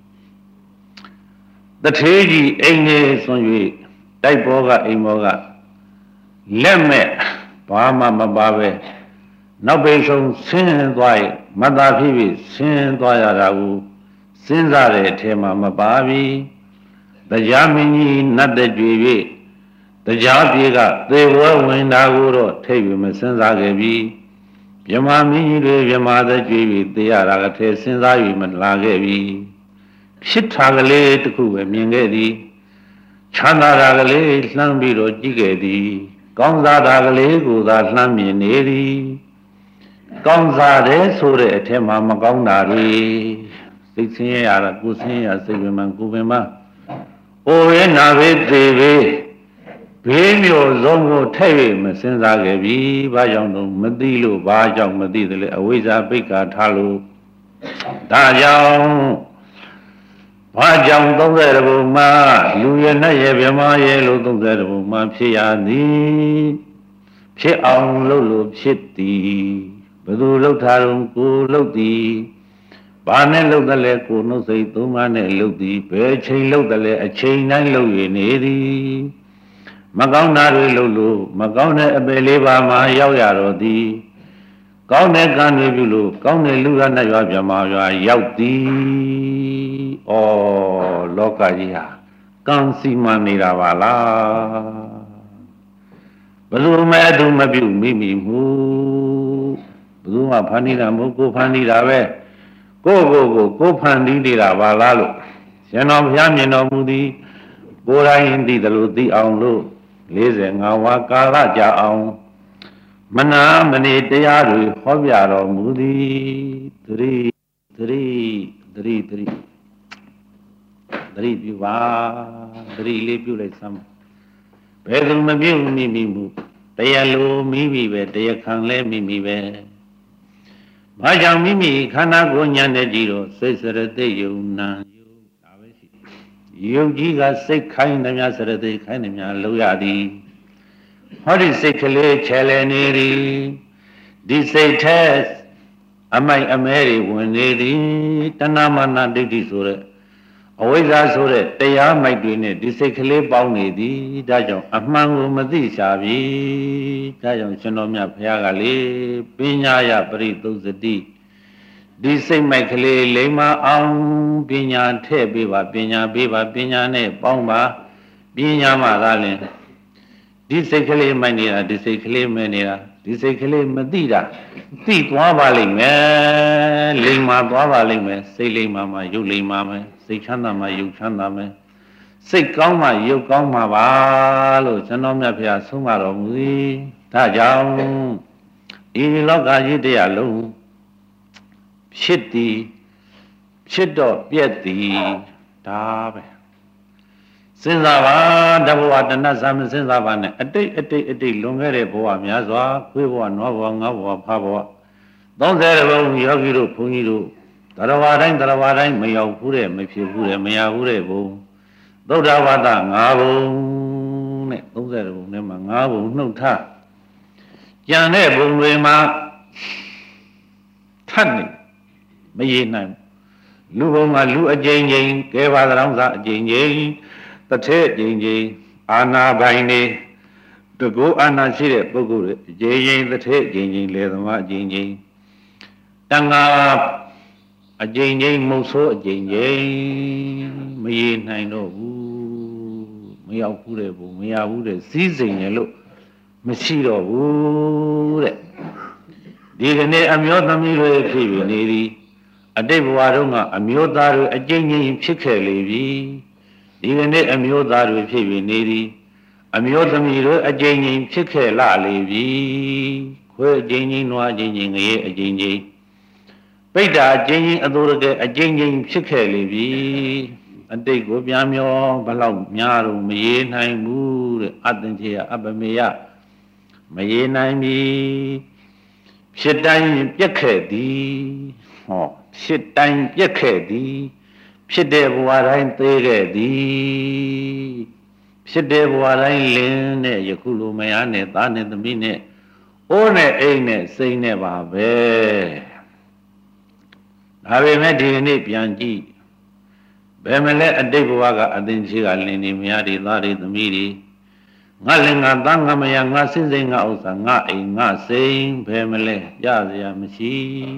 တထေးကြီးအိမ်နေဆွန်၍တိုက်ဘောကအိမ်ဘောကလက်မဲ့ဘာမှမပါပဲနောက်ပိတ်ဆုံးဆင်းသွားရမတ်သားဖြစ်ပြီးဆင်းသွားရတာကိုစဉ်းစားတဲ့အထဲမှာမပါပြီတရားမင်းကြီးနတ်တဲ့ကြွေ၍တရားပြေကသေဝဲဝင်တာကိုတော့ထိတ်ပြီးမစဉ်းစားခဲ့ပြီမြမမင်းကြီးတွေမြမတဲ့ကြွေ၍သေရတာကထဲစဉ်းစား၍မလာခဲ့ပြီဖြစ်တာကလေးတစ်ခုပဲမြင်ခဲ့သည်ချမ်းသာတာကလေးလှမ်းပြီးတော့ကြည့်ခဲ့သည်ကောင်းစားတာကလေးကိုသာလှမ်းမြင်နေသည်ကောင်းစားတယ်ဆိုတဲ့အထက်မှာမကောင်းတာတွေစိတ်ဆင်းရဲရတာကိုယ်ဆင်းရဲစိတ်ပင်မကိုယ်ပင်မအိုရဲနာပဲသေပဲဘေးမျိုးစုံကိုထည့်၍မစင်စားခဲ့ပြီဘာကြောင့်တော့မသိလို့ဘာကြောင့်မသိတယ်လဲအဝိဇ္ဇာပိက္ခာထားလို့ဒါကြောင့်ဘာကြောင့်30ဘုံမှာလူရဲ့နဲ့ရဲ့ဗြဟ္မာရဲ့လို့30ဘုံမှာဖြစ်ရသည်ဖြစ်အောင်လုပ်လို့ဖြစ်သည်ဘယ်သူလှုပ်ထားတော့ကိုလှုပ်သည်ဘာနဲ့လှုပ်တယ်လဲကိုနှုတ်စိတ်သုံးပါးနဲ့လှုပ်သည်ဘယ်ချိန်လှုပ်တယ်လဲအချိန်တိုင်းလှုပ်ရနေသည်မကောင်းတာတွေလှုပ်လို့မကောင်းတဲ့အပယ်လေးပါးမှာရောက်ရတော့သည်ကောင်းတဲ့ကံတွေပြုလို့ကောင်းတဲ့လူရနဲ့ရွာပြမရွာရောက်သည်ဩလောကကြီးဟာကံစီမံနေတာပါလားဘယ်သူမှအတူမပြုမိမိမှုဘယ်သူမှဖန်တီးတာမဟုတ်ကိုဖန်တီးတာပဲကိုဖန်တီးနေတာပါလားလို့ရှင်တော်ဘုရားမြင်တော်မူသည်ကိုယ်တိုင်သိတယ်လို့သိအောင်လို့45ဝါကာလကြာအောင်မနာမနေတရားတွေဟောပြတော်မူသည်သတိပြုပါသတိလေးပြုလိုက်စမ်းဘယ်သူမပြုမိမိမှုတရားလိုမိမိပဲတရားခံလဲမိမိပဲဘာကြောင့်မိမိခန္ဓာကိုယ်ဉာဏ်နဲ့ကြည့်တော့စိတ်စရတိယုံနာယုဒါပဲရှိယုံကြည်ကစိတ်ခိုင်းသမျှစရတိခိုင်းသမျှလောက်ရသည်ဟောဒီစိတ်ကလေးချဲလဲနေသည်ဒီစိတ်ထဲအမိုက်အမဲတွေဝင်နေသည်တဏမာနဒိဋ္ဌိဆိုတဲ့အဝိဇ္ဇာဆိုတဲ့တရားမိုက်တွေနဲ့ဒီစိတ်ကလေးပေါင်းနေသည်ဒါကြောင့်အမှန်ကိုမသိရှာပြီဒါကြောင့်ရှင်တော်မြတ်ဘုရားကလေပညာယပရိသုစတိဒီစိတ်မိုက်ကလေးလိမ္မာအောင်ပညာထည့်ပေးပါပညာပေးပါပညာနဲ့ပေါင်းပါပညာမှသာလင်ဒီစိတ်ကလေးမိုက်နေတာဒီစိတ်ကလေးမဲနေတာဒီစိတ်ကလေးမသိတာသိသွားပါလိမ့်မယ်လိမ္မာသွားပါလိမ့်မယ်စိတ်လိမ္မာမှရုပ်လိမ္မာမယ်စိတ်ချမ်းသာမှရုပ်ချမ်းသာမယ်စိတ်ကောင်းမှရုပ်ကောင်းမှပါလို့ကျွန်တော်မြတ်ဖျားဆုံးမတော်မူသည်ဒါကြောင့်ဒီလောကကြီးတရားလုံးဖြစ်သည်ဖြစ်တော့ပြည့်သည်ဒါပဲစဉ်းစားပါတဘဝတဏ္ဍဇာမစဉ်းစားပါနဲ့အတိတ်လွန်ခဲ့တဲ့ဘဝများစွာခွေးဘဝနွားဘဝငါးဘဝဖားဘဝ30ဘုံယောဂီတို့ဘုန်းကြီးတို့တရဝတိုင်းမရောက်ဘူးတဲ့မဖြစ်ဘူးတဲ့မရဘူးတဲ့ဘုံသုဒ္ဓဝါဒ5ဘုံနဲ့30ဘုံထဲမှာ5ဘုံနှုတ်ထားကြံတဲ့ဘုံတွေမှာထပ်နေမရေနိုင်လူဘုံမှာလူအကျဉ်းချင်းကဲပါသောစာအကျဉ်းချင်းတထဲအကျဉ်းချင်းအာနာပိုင်နေတကူအာနာရှိတဲ့ပုဂ္ဂိုလ်တွေအကျဉ်းချင်းတထဲအကျဉ်းချင်းလေသမားအကျဉ်းချင်းတန်ဃာအကျဉ်းချင်းမုတ်ဆိုးအကျဉ်းချင်းမရေနိုင်တော့ဘူးမရောက်ဘူးတဲ့ဘုံမရဘူးတဲ့စည်းစိမ်ရလို့မရှိတော့ဘူးတဲ့ဒီကနေ့အမျိုးသမီးတွေဖြစ်ပြီးနေသည်အတိတ်ဘဝတုန်းကအမျိုးသားတွေအကျဉ်းချင်းဖြစ်ခဲ့လေပြီဒီကနေ့အမျိုးသားတွေဖြစ်ပြီးနေသည်အမျိုးသမီးတွေအကျဉ်းချင်းဖြစ်ခဲ့လာလေပြီခွဲအကျဉ်းချင်းနွားအကျဉ်းချင်းငရဲအကျဉ်းချင်းပိဋ္ဌာအကျဉ်းချင်းအတူတကယ်အကျဉ်းချင်းဖြစ်ခဲ့လေပြီအတိတ်ကိုပြန်မျောဘလောက်များတော့မရေနိုင်ဘူးတဲ့အတ္တချေအပမေယမရေနိုင်ပြီဖြစ်တိုင်းပြက်ခဲ့သည်ဟောဖြစ်တိုင်းပြက်ခဲ့သည်ဖြစ်တဲ့ဘဝတိုင်းသေးခဲ့သည်ဖြစ်တဲ့ဘဝတိုင်းလင်းနဲ့ယခုလိုမယားနဲ့သားနဲ့သမီးနဲ့အိုးနဲ့အိမ်နဲ့စိတ်နဲ့ပါပဲဒါပေမဲ့ဒီနေ့ပြန်ကြည့်ဘယ်မလဲအတိတ်ဘဝကအသင်ရှိကလင်းနေမယားတွေသားတွေသမီးတွေငါလည်းငါသားငါမယားငါစင်စိမ်ငါဥစ္စာငါအိမ်ငါစိမ်ဘယ်မလဲကြစရာမရှိ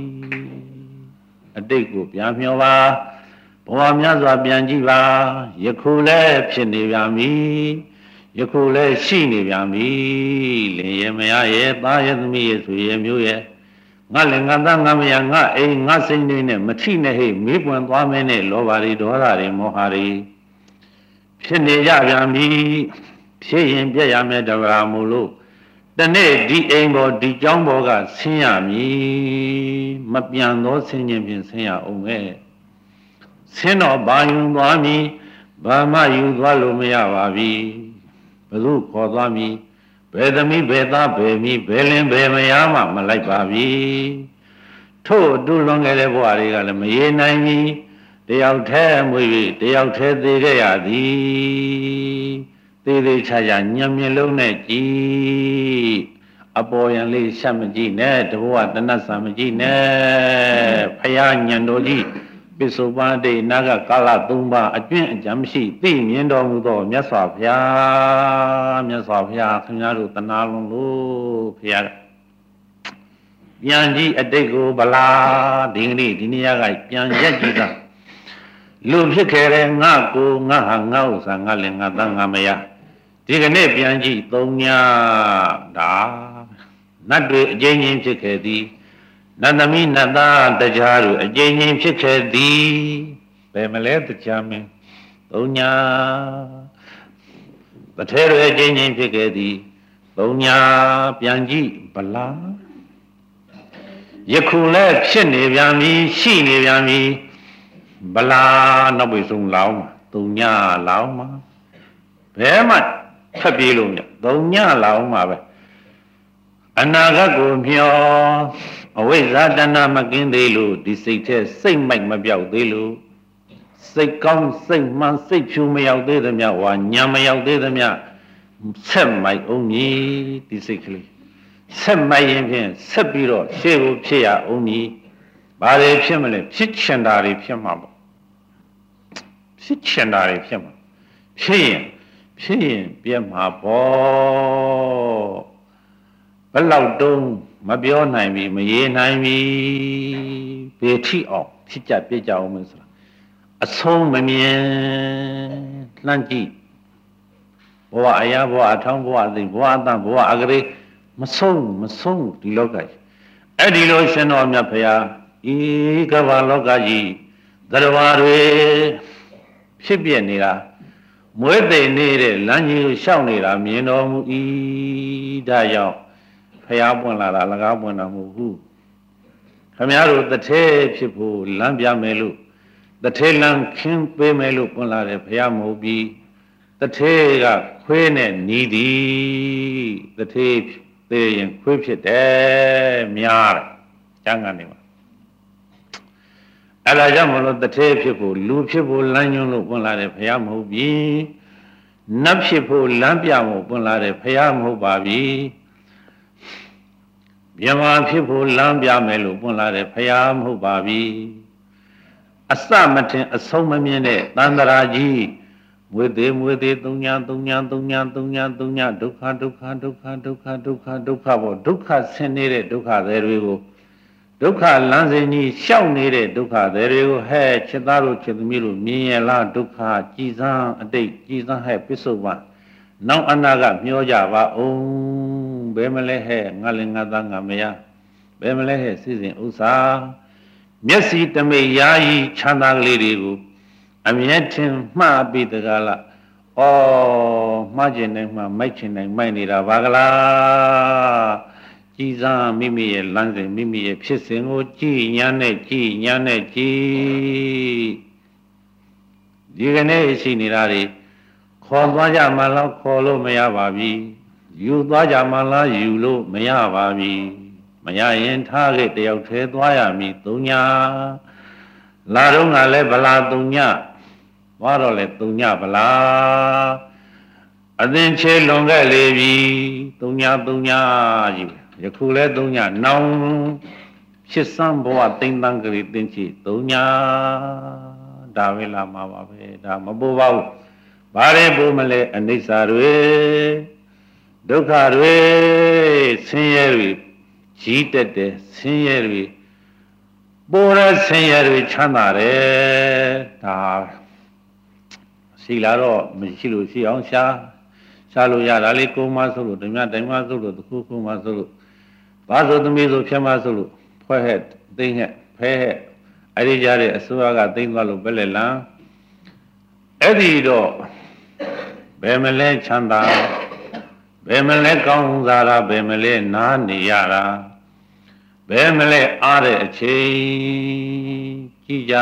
အတိတ်ကိုပြန်မျှောပါဘဝများစွာပြန်ကြည့်ပါယခုလည်းဖြစ်နေပြန်ပြီယခုလည်းရှိနေပြန်ပြီလင်ရဲ့မယားရဲ့သားရဲ့သမီးရဲ့ဆွေရဲ့မျိုးရဲ့ငါလည်းငါသားငါမယားငါအိမ်ငါစိမ်တွေနဲ့မထိနဲ့ဟဲ့မေးပွင့်သွားမင်းနဲ့လောဘတွေဒေါသတွေမောဟတွေဖြစ်နေကြပြန်ပြီဖြစ်ရင်ပြည့်ရမယ်တဘာမို့လို့တနေ့ဒီအိမ်ပေါ်ဒီကျောင်းပေါ်ကဆင်းရမည်မပြန်သောဆင်းခြင်းဖြင့်ဆင်းရအောင်ပဲဆင်းတော့ဘာယူသွားမည်ဘာမှယူသွားလို့မရပါပြီဘယ်သူခေါ်သွားမည်ဘယ်သမီးဘယ်သားဘယ်မိဘယ်လင်ဘယ်မယားမှမလိုက်ပါပြီထို့တူလွန်ခဲ့တဲ့ဘဝတွေကလည်းမရေနိုင်ပြီတယောက်တည်းမွေ၍တယောက်တည်းသေးခဲ့ရသည်သေးသေးချာချာညံမြင်လုံးနဲ့ကြည်အပေါ်ယံလေးရှက်မကြည့်နဲ့တဘဝတဏ္ဍဆာမကြည့်နဲ့ဖရာညံတော်ကြီးပိစုပန်တိနာဂကာလ၃ပါးအကျွင့်အကြံမရှိသိမြင်တော်မူသောမြတ်စွာဘုရားခင်ဗျားတို့တနာလုံးလို့ဖရာပြန်ကြည့်အတိတ်ကိုဗလားဒီကနေ့ဒီနေရာကပြန်ရက်ကြည့်တာလူဖြစ်ခဲ့တဲ့ငါကိုငါဟာငါဥစ္စာငါလည်းငါသားငါမရဒီကနေ့ပြန်ကြည့်သုံးညဒါနတ်တွေအကျဉ်းချင်းဖြစ်ခဲ့သည်နတ်သမီးနတ်သားတရားတို့အကျဉ်းချင်းဖြစ်ခဲ့သည်ဘယ်မလဲတရားမင်းသုံးညတထဲတွေအကျဉ်းချင်းဖြစ်ခဲ့သည်သုံးညပြန်ကြည့်ဗလားယခုလည်းဖြစ်နေပြန်ပြီရှိနေပြန်ပြီဗလားနောက်ပြီဆုံးလောင်းမှာသုံးညလောင်းမှာဘယ်မှဖက်ပြေးလို့မရသုံးညလောင်းမှာပဲအနာဂတ်ကိုမျှော်အဝိဇ္ဇာတဏမကင်းသေးလို့ဒီစိတ်ထဲစိတ်မိုက်မပြောက်သေးလို့စိတ်ကောင်းစိတ်မှန်စိတ်ဖြူမရောက်သေးသမျှဝါညာမရောက်သေးသမျှဆက်မိုက်အောင်ကြီးဒီစိတ်ကလေးဆက်မိုက်ရင်ဖြင့်ဆက်ပြီးတော့ရှေ့ကိုဖြစ်ရအောင်ကြီးဘာတွေဖြစ်မလဲဖြစ်ချင်တာတွေဖြစ်မှာပေါ့ဖြစ်ချင်တာတွေဖြစ်မှာဖြစ်ရင်ပြတ်မှာပေါ့ဘယ်လောက်တုံးမပြောနိုင်ပြီမရေနိုင်ပြီဘယ်ထိအောင်ဖြစ်ကြပြကြအောင်မဆိုတာအဆုံးမမြင်လှမ်းကြည့်ဘဝအရာဘဝအထောင်းဘဝအသိဘဝအတန်ဘဝအကလေးမဆုံးဒီလောကကြီးအဲ့ဒီလိုရှင်တော်မြတ်ဖရာဤကမ္ဘာလောကကြီးသရဝါတွေဖြစ်ပြနေတာမွေးသိနေတဲ့လမ်းကြီးကိုရှောက်နေတာမြင်တော်မူ၏ဒါကြောင့်ဖရာပွင့်လာတာလကားပွင့်တာမဟုတ်ဘူးခမည်းတော်တထဲဖြစ်ဖို့လမ်းပြမယ်လို့တထဲလမ်းခင်းပေးမယ်လို့ပွင့်လာတယ်ဖရာမဟုတ်ပြီးတထဲကခွေးနဲ့နီးသည်တထဲသေရင်ခွေးဖြစ်တယ်များတယ်ကျမ်းဂန်တွေမှာအဲ့ဒါကြောင့်မလို့တထဲဖြစ်ဖို့လူဖြစ်ဖို့လမ်းညွှန်းလို့ပွင့်လာတယ်ဖရာမဟုတ်ပြီနတ်ဖြစ်ဖို့လမ်းပြဖို့ပွင့်လာတယ်ဖရာမဟုတ်ပါပြီမြမဖြစ်ဖို့လမ်းပြမယ်လို့ပွင့်လာတယ်ဖရာမဟုတ်ပါပြီအစမထင်အဆုံးမမြင်တဲ့တန်တရာကြီးမွေသေးသုံးညာဒုက္ခပေါ့ဒုက္ခဆင်းနေတဲ့ဒုက္ခတွေကိုဒုက္ခလမ်းစဉ်ကြီးရှောက်နေတဲ့ဒုက္ခတွေကိုဟဲ့ချစ်သားတို့ချစ်သမီးတို့မြင်ရလားဒုက္ခကြည်စမ်းအတိတ်ကြည်စမ်းဟဲ့ပစ္စုပန်နောက်အနာကမျောကြပါအောင်ဘယ်မလဲဟဲ့ငါလည်းငါသားငါမရဘယ်မလဲဟဲ့စိစဉ်ဥစ္စာမျက်စိတမိတ်ယာယီချမ်းသာကလေးတွေကိုအမြဲထင်မှားပြီးတကားလားဩမှားကျင်တိုင်းမှာမိုက်ချင်တိုင်းမိုက်နေတာပါကလားကြည်စားမိမိရဲ့လမ်းစဉ်မိမိရဲ့ဖြစ်စဉ်ကိုကြည်ညာနဲ့ကြည်ဒီကနေ့ရှိနေတာတွေခေါ်သွားကြမှလားခေါ်လို့မရပါပြီယူသွားကြမှလားယူလို့မရပါပြီမရရင်ထားခဲ့တယောက်ထဲသွားရမည်သုံးညာလာတော့ကလည်းဗလာသုံးညသွားတော့လေသုံးညဗလားအသင်ချေလွန်ခဲ့လေပြီသုံးညကြီးယခုလဲသုံးညနောင်ဖြစ်စမ်းဘဝတိမ်တန်းကလေးသင်ချေသုံးညဒါပဲလာမှာပါပဲဒါမပိုးပါဘူးဘာတွေပိုးမလဲအနိစ္စတွေဒုက္ခတွေဆင်းရဲတွေကြီးတက်တယ်ဆင်းရဲတွေပေါ်ရဆင်းရဲတွေချမ်းသာတယ်ဒါရှိလာတော့မရှိလို့ရှိအောင်ရှားလို့ရတာလေကိုမဆိုလို့ဓမြတိုင်မဆိုလို့တခုခုမဆိုလို့ဘာဆိုသမီးဆိုဖြတ်မဆိုလို့ဖွဲ့ဟဲ့သိမ့်ဟဲ့ဖဲဟဲ့အဲ့ဒီကြတဲ့အစိုးရကသိမ့်သွားလို့ပဲလေလမ်းအဲ့ဒီတော့ဘယ်မလဲချမ်းသာဘယ်မလဲကောင်းစားတာဘယ်မလဲနားနေရတာဘယ်မလဲအားတဲ့အချိန်ကြည်ကြ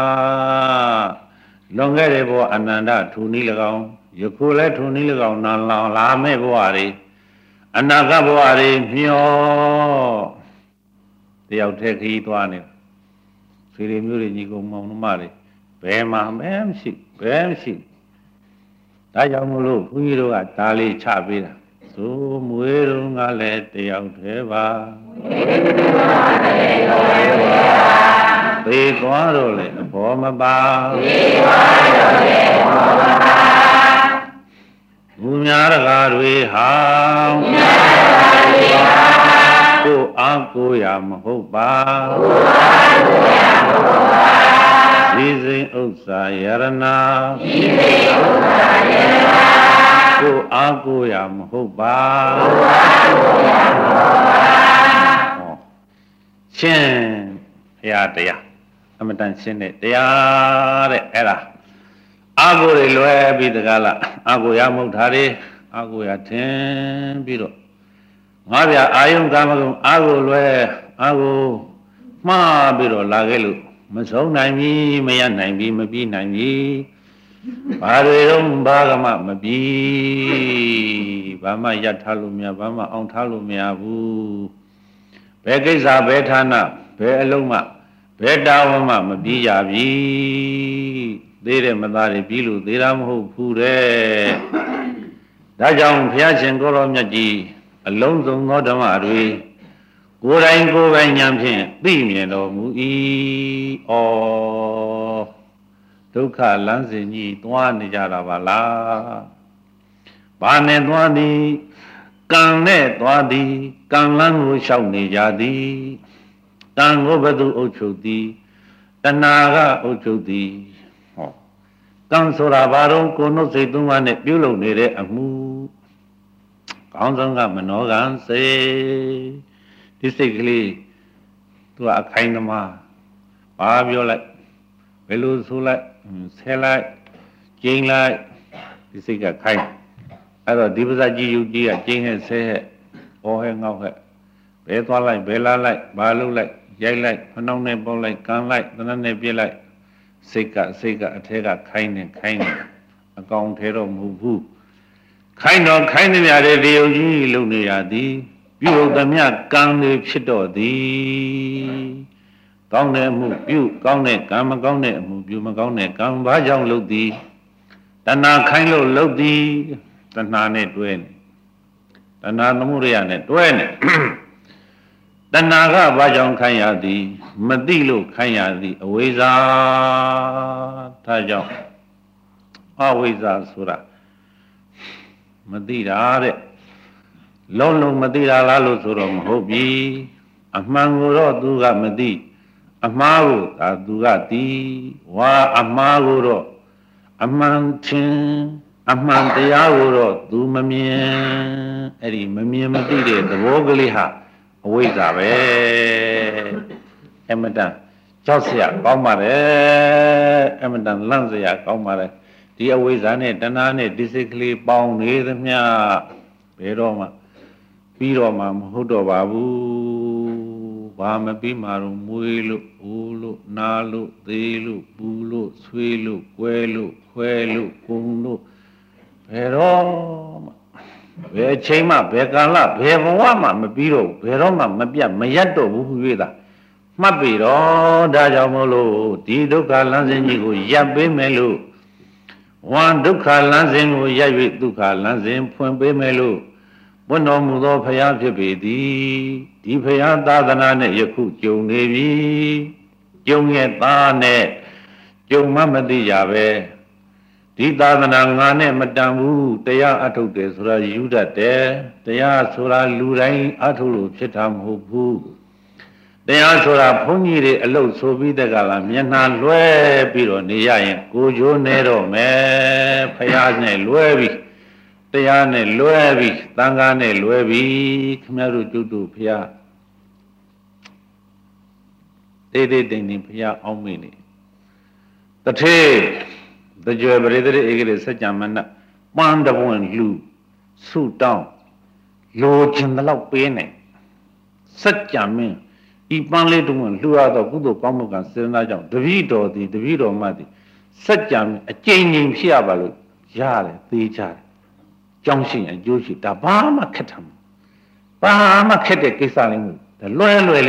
လွန်ခဲ့တဲ့ဘဝအနန္တထူနည်း၎င်းယခုလည်းထူနည်း၎င်းနာလောင်လာမဲ့ဘဝတွေအနာဂတ်ဘဝတွေမျောတရားထဲခရီးသွားနေဆွေတွေမျိုးတွေညီကောင်မောင်နှမတွေဘယ်မှာမဲမရှိဘယ်မရှိဒါကြောင့်မို့လို့ဘုန်းကြီးတို့ကဒါလေးချပေးတာသို့မွေးတော့ငါလည်းတယောက်တည်းပါသေသွားတော့လေအဘောမပါသေသွားတော့လေအဘောမပါလူများတကားတွေဟာကိုအားကိုရမဟုတ်ပါဒီစိန်ဥစ္စာယရနာကိုအားကိုရမဟုတ်ပါရှင်းဘုရားတရားအမတန်ရှင်းတဲ့တရားတဲ့အဲ့ဒါအာကိုတွေလွယ်ပြီးတကားလားအာကိုရမဟုတ်တာတွေအာကိုရထင်ပြီးတော့ငါဗျာအာယုံကာမဂုဏ်အာကိုလွယ်အာကိုမှားပြီးတော့လာခဲ့လို့မဆုံးနိုင်ပြီမရနိုင်ပြီမပြီးနိုင်ပြီဘာတွေတော့ဘာကမှမပြီးဘာမှရထားလို့မရဘာမှအောင်ထားလို့မရဘူးဘယ်ကိစ္စဘယ်ဌာနဘယ်အလုံးမှဘယ်တာဝန်မှမပြီးရပြီသေးတဲ့မသားတွေပြီးလို့သေးတာမဟုတ်ဘူးတဲ့ဒါကြောင့်ဘုရားရှင်ကိုရောမြတ်ကြီးအလုံးစုံသောဓမ္မတွေကိုယ်တိုင်ကိုယ်ပိုင်ဉာဏ်ဖြင့်သိမြင်တော်မူ၏ဩဒုက္ခလမ်းစဉ်ကြီးသွားနေကြတာပါလားဘာနဲ့သွားသည်ကံနဲ့သွားသည်ကံလမ်းကိုလျှောက်နေကြသည်ကံကိုဘယ်သူအုပ်ချုပ်သည်တဏှာကအုပ်ချုပ်သည်ဟောကံဆိုတာဘာတော့ကိုယ်နှုတ်စိတ်သုံးပါးနဲ့ပြုလုပ်နေတဲ့အမှုကောင်းဆုံးကမနောကံစေဒီစိတ်ကလေးသူကအခိုင်အမာဘာပြောလိုက်ဘယ်လိုဆိုလိုက်ဆဲလိုက်ကျင်းလိုက်ဒီစိတ်ကခိုင်အဲ့တော့ဒီပါဇာကြီးယူကြီးကကျင်းဟဲ့ဆဲဟဲ့ဟောဟဲ့ငေါက်ဟဲ့ဘယ်သွားလိုက်ဘယ်လာလိုက်ဘာလုပ်လိုက်ရိုက်လိုက်ဖနှောင်းနဲ့ပေါက်လိုက်ကန်လိုက်သနနဲ့ပြစ်လိုက်စိတ်ကအထဲကခိုင်းနေအကောင်ထဲတော့မဟုတ်ဘူးခိုင်းတော့ခိုင်းနေရတယ်ဒီယုံကြီးလုံနေရသည်ပြုလုပ်သမျှကံတွေဖြစ်တော့သည်ကောင်းတဲ့အမှုပြုကောင်းတဲ့ကံမကောင်းတဲ့အမှုပြုမကောင်းတဲ့ကံဘာကြောင့်လုပ်သည်တဏှာခိုင်းလို့လုပ်သည်တဏှာနဲ့တွဲနေတဏှာသမုဒယနဲ့တွဲနေတဏှာကဘာကြောင့်ခိုင်းရသည်မသိလို့ခိုင်းရသည်အဝိဇ္ဇာဒါကြောင့်အဝိဇ္ဇာဆိုတာမသိတာတဲ့လုံးမသိတာလားလို့ဆိုတော့မဟုတ်ပြီအမှန်ကိုတော့သူကမသိအမှားကိုသူကသိဝါအမှားကိုတော့အမှန်ချင်းအမှန်တရားကိုတော့သူမမြင်အဲ့ဒီမမြင်မသိတဲ့သဘောကလေးဟာအဝိဇ္ဇာပဲအမတန်ကြောက်စရာကောင်းပါတယ်အမတန်လန့်စရာကောင်းပါတယ်ဒီအဝိဇ္ဇာနဲ့တဏှာနဲ့ဒီစိတ်ကလေးပေါင်းနေသမျှဘယ်တော့မှပြီးတော့မှမဟုတ်တော့ပါဘူးဘာမပြီးမှတော့မွေးလို့အိုးလို့နားလို့သေးလို့ပူလို့ဆွေးလို့ကွဲလို့ခွဲလို့ကုံလို့ဘယ်တော့မှဘယ်အချိန်မှဘယ်ကာလဘယ်ဘဝမှမပြီးတော့ဘယ်တော့မှမပြတ်မရက်တော့ဘူး၍သာမှတ်ပြီတော့ဒါကြောင့်မို့လို့ဒီဒုက္ခလမ်းစဉ်ကြီးကိုရပ်ပေးမယ်လို့ဝါဒုက္ခလမ်းစဉ်ကိုရပ်၍ဒုက္ခလမ်းစဉ်ဖွင့်ပေးမယ်လို့ဘုန်းတော်မူသောဖရာဖြစ်ပေသည်ဒီဖရာသာသနာနဲ့ယခုကြုံနေပြီကြုံရဲ့သားနဲ့ကြုံမှမသိကြပဲဒီသာသနာငါနဲ့မတန်ဘူးတရားအထုတ်တယ်ဆိုတာယူတတ်တယ်တရားဆိုတာလူတိုင်းအထုတ်လို့ဖြစ်တာမဟုတ်ဘူးတရားဆိုတာဘုန်းကြီးတွေအလုပ်ဆိုပြီးတကလားမျက်နှာလွှဲပြီးတော့နေရရင်ကိုကြိုးနေတော့မယ်ဖရာနဲ့လွှဲပြီးတရားနဲ့လွဲပြီးသံဃာနဲ့လွဲပြီးခမရတို့ကျွတ်တို့ဖရာတေးတေးတိမ်တိမ်ဖရာအောင်းမိနေတထေတကြွယ်ပရိသေဧကရေစัจ जा မနပန်းတပွင့်လူဆုတောင်းလိုချင်တဲ့လောက်ပေးနေစัจ जा မင်းဤပန်းလေးတပွင့်လှူရတော့ကုသိုလ်ကောင်းမှုကစေတနာကြောင့်တပည့်တော်သည်တပည့်တော်မသည်စัจ जा မင်းအကျဉ်းချင်းဖြစ်ရပါလို့ရတယ်သေးကြတယ်ကြောင်းရှိရင်အကျိုးရှိဒါဘာမှခက်တာဘာမှခက်တဲ့ကိစ္စလေးမဟုတ်ဒါလွယ်လေးခ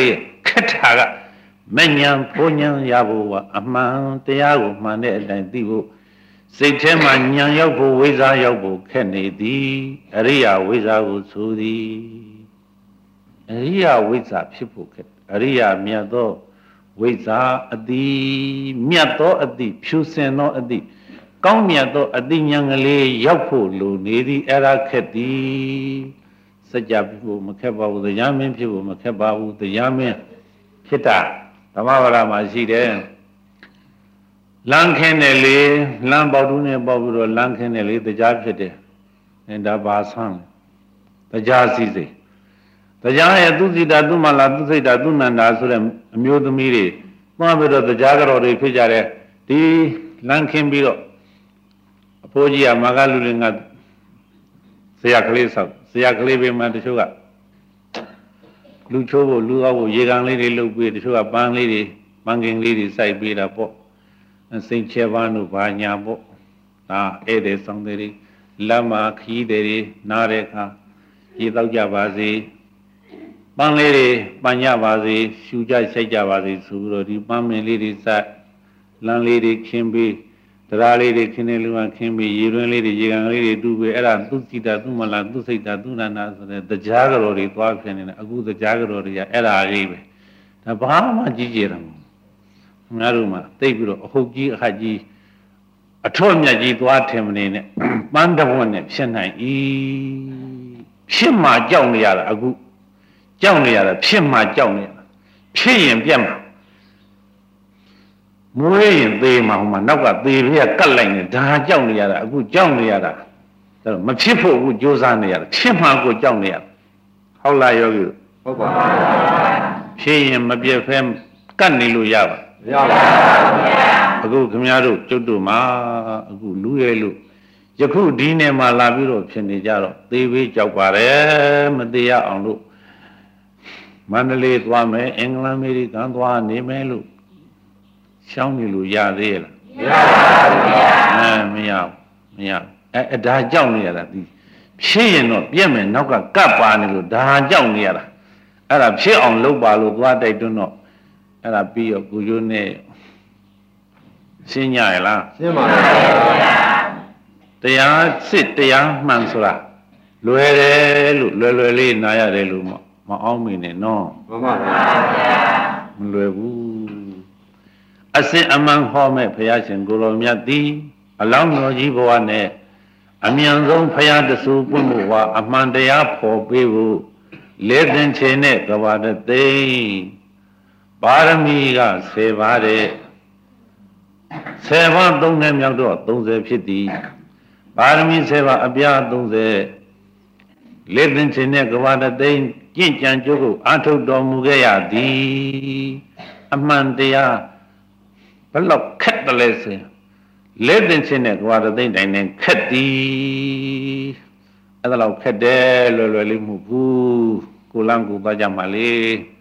က်တာကမဉ္ဇဉ်ဘုံဉ္ဇဉ်ရဖို့ကအမှန်တရားကိုမှန်တဲ့အတိုင်းသိဖို့စိတ်ထဲမှာဉာဏ်ရောက်ဖို့ဝိဇ္ဇာရောက်ဖို့ခက်နေသည်အရိယဝိဇ္ဇာကိုဆိုသည်အရိယဝိဇ္ဇာဖြစ်ဖို့ခက်အရိယမြတ်သောဝိဇ္ဇာအတိမြတ်သောအတိဖြူစင်သောအတိကောင်းမြတ်သောအတိဉာဏ်ကလေးရောက်ဖို့လိုနေသည်အဲ့ဒါခက်သည်စัจ जा ဖြစ်ဖို့မခက်ပါဘူးတရားမင်းဖြစ်ဖို့မခက်ပါဘူးတရားမင်းဖြစ်တာဓမ္မဝရမှာရှိတယ်လမ်းခင်းတယ်လေလမ်းပေါတူးနဲ့ပေါက်ပြီးတော့လမ်းခင်းတယ်လေတရားဖြစ်တယ်အဲဒါဘာဆန်းလဲတရားစီစိတရားရဲ့သူစိတာသူမလာသူစိတာသူနန္ဒာဆိုတဲ့အမျိုးသမီးတွေသွားပြီးတော့တရားကြော်တွေဖြစ်ကြတယ်ဒီလမ်းခင်းပြီးတော့အဖိုးကြီးကမာကလူလင်ကဆရာကလေးဆောက်ဆရာကလေးပဲမှတချို့ကလူချိုးဖို့လူအောင်ဖို့ရေကန်လေးတွေလုပ်ပြီးတချို့ကပန်းလေးတွေပန်းကင်လေးတွေစိုက်ပေးတာပေါ့စိတ်ချပန်းတို့ဘာညာပေါ့ဒါဧည့်သည်ဆောင်တွေလက်မှာခီးတွေနားတဲ့အခါရေတောက်ကြပါစေပန်းလေးတွေပန်းကြပါစေရှူကြရှိုက်ကြပါစေဆိုပြီးတော့ဒီပန်းမင်လေးတွေစိုက်လမ်းလေးတွေခင်းပြီးတရားလေးတွေခင်းနေလူကခင်းပြီးရေတွင်းလေးတွေရေကန်လေးတွေတူပြီးအဲ့ဒါသူစိတာသူမလားသူစိတာသူနန္ဒာဆိုတဲ့တရားကြော်တွေသွားဖြစ်နေတယ်အခုတရားကြော်တွေကအဲ့ဒါလေးပဲဒါဘာမှကြီးကျယ်တယ်ငါတို့မှာသိပြီးတော့အဟုတ်ကြီးအခက်ကြီးအထွတ်မြတ်ကြီးသွားထင်မနေနဲ့ပန်းတဝတ်နဲ့ဖြစ်နိုင်၏ဖြစ်မှကြောက်နေရတာအခုကြောက်နေရတာဖြစ်မှကြောက်နေရတာဖြစ်ရင်ပြတ်မှာမွေးရင်သေးမှာဟိုမှာနောက်ကသေးပြကတ်လိုက်နေဒါကြောက်နေရတာအခုကြောက်နေရတာဒါတော့မဖြစ်ဖို့အခုကြိုးစားနေရတာဖြစ်မှကိုကြောက်နေရတာဟုတ်လားယောဂီဟုတ်ပါဘူးဖြစ်ရင်မပြတ်ဖဲကတ်နေလို့ရပါမရပါဘူးဗျာအခုခင်ဗျားတို့ကျုပ်တို့မှာအခုလူရဲလို့ယခုဒီနေ့မှလာပြီးတော့ဖြစ်နေကြတော့သေဘေးကြောက်ပါတယ်မသေးရအောင်လို့မန္တလေးသွားမယ်အင်္ဂလန်အမေရိကန်သွားနေမယ်လို့ရှောင်းနေလို့ရသေးရဲ့လားမရပါဘူးဗျာမရအဲဒါကြောက်နေရတာဒီဖြစ်ရင်တော့ပြက်မယ်နောက်ကကပ်ပါနေလို့ဒါကြောက်နေရတာအဲ့ဒါဖြစ်အောင်လုပ်ပါလို့သွားတိုက်တွန်းတော့အဲ့ဒါပြီးတော့ကိုကျိုးနဲ့ရှင်းကြရလားရှင်းပါပါတရားစစ်တရားမှန်ဆိုတာလွယ်တယ်လို့လွယ်လွယ်လေးနားရတယ်လို့မအောင်မင်းနဲ့နော်မှန်ပါဗျာမလွယ်ဘူးအစဉ်အမှန်ဟောမဲ့ဘုရားရှင်ကိုရောမြတ်သည်အလောင်းတော်ကြီးဘဝနဲ့အမြန်ဆုံးဘုရားတဆူပွင့်ဖို့ဟာအမှန်တရားဖော်ပေးဖို့လက်သင်္ချေနဲ့ကဘာတသိပါရမီက10ပါးတဲ့10ပါး3နဲ့မြောက်တော့30ဖြစ်သည်ပါရမီ10ပါးအပြား30လက်သင်္ချေနဲ့ကဘာတသိကျင့်ကြံကြိုးကိုအာထုတ်တော်မူခဲ့ရသည်အမှန်တရားဘယ်လောက်ခက်တယ်လဲဆိုလက်သင်္ချေနဲ့ကဘာတသိတိုင်းနဲ့ခက်သည်အဲ့ဒါလောက်ခက်တယ်လွယ်လွယ်လေးမဟုတ်ဘူးကိုလန်းကိုသွားကြမှာလေ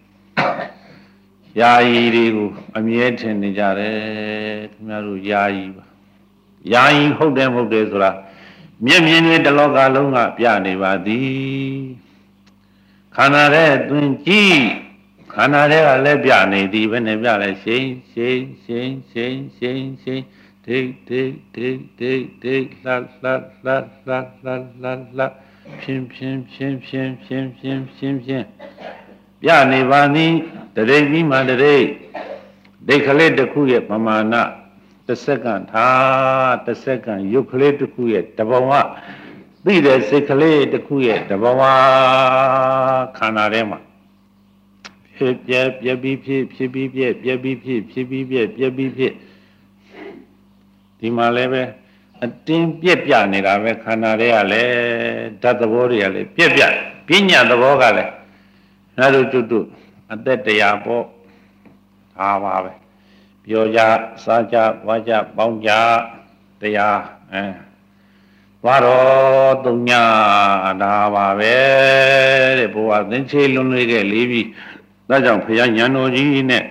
ယာယီတွေကိုအမြဲထင်နေကြတယ်ခင်ဗျားတို့ယာယီပါယာယီဟုတ်တယ်မဟုတ်တယ်ဆိုတာမျက်မြင်တွေတလောကလုံးကပြနေပါသည်ခန္ဓာရဲ့အတွင်ကြည့်ခန္ဓာရဲ့ကလည်းပြနေသည်ဘယ်နဲ့ပြလဲရှိန်ရှိန်ရှိန်ရှိန်ရှိန်ရှိန်ဒိတ်ဒိတ်ဒိတ်ဒိတ်ဒိတ်လှလှလှလှလှလှလှဖြင်းဖြင်းဖြင်းဖြင်းဖြင်းဖြင်းဖြင်းဖြင်းပြနေပါသည်တရိပ်ပြီးမှတရိပ်ဒိတ်ကလေးတစ်ခုရဲ့ပမာဏတစ်စက္ကန့်ထားတစ်စက္ကန့်ရုပ်ကလေးတစ်ခုရဲ့တဘဝသိတဲ့စိတ်ကလေးတစ်ခုရဲ့တဘဝခန္ဓာထဲမှာဖြစ်ပြပြပြီးဖြစ်ဖြစ်ပြီးပြပြပြီးဖြစ်ဖြစ်ပြီးပြပြပြီးဖြစ်ဒီမှာလည်းပဲအတင်းပြက်ပြနေတာပဲခန္ဓာတွေကလည်းဓာတ်သဘောတွေကလည်းပြက်ပြပညာသဘောကလည်းငါတို့တို့အသက်တရားပေါ့ဒါပါပဲပြောကြစားကြဝါကြပေါင်းကြတရားသွားတော့တုံညာဒါပါပဲတဲ့ဘုရားသင်္ချေလွန်လေးခဲ့လေးပြီးဒါကြောင့်ဘုရားဉာဏ်တော်ကြီးနဲ့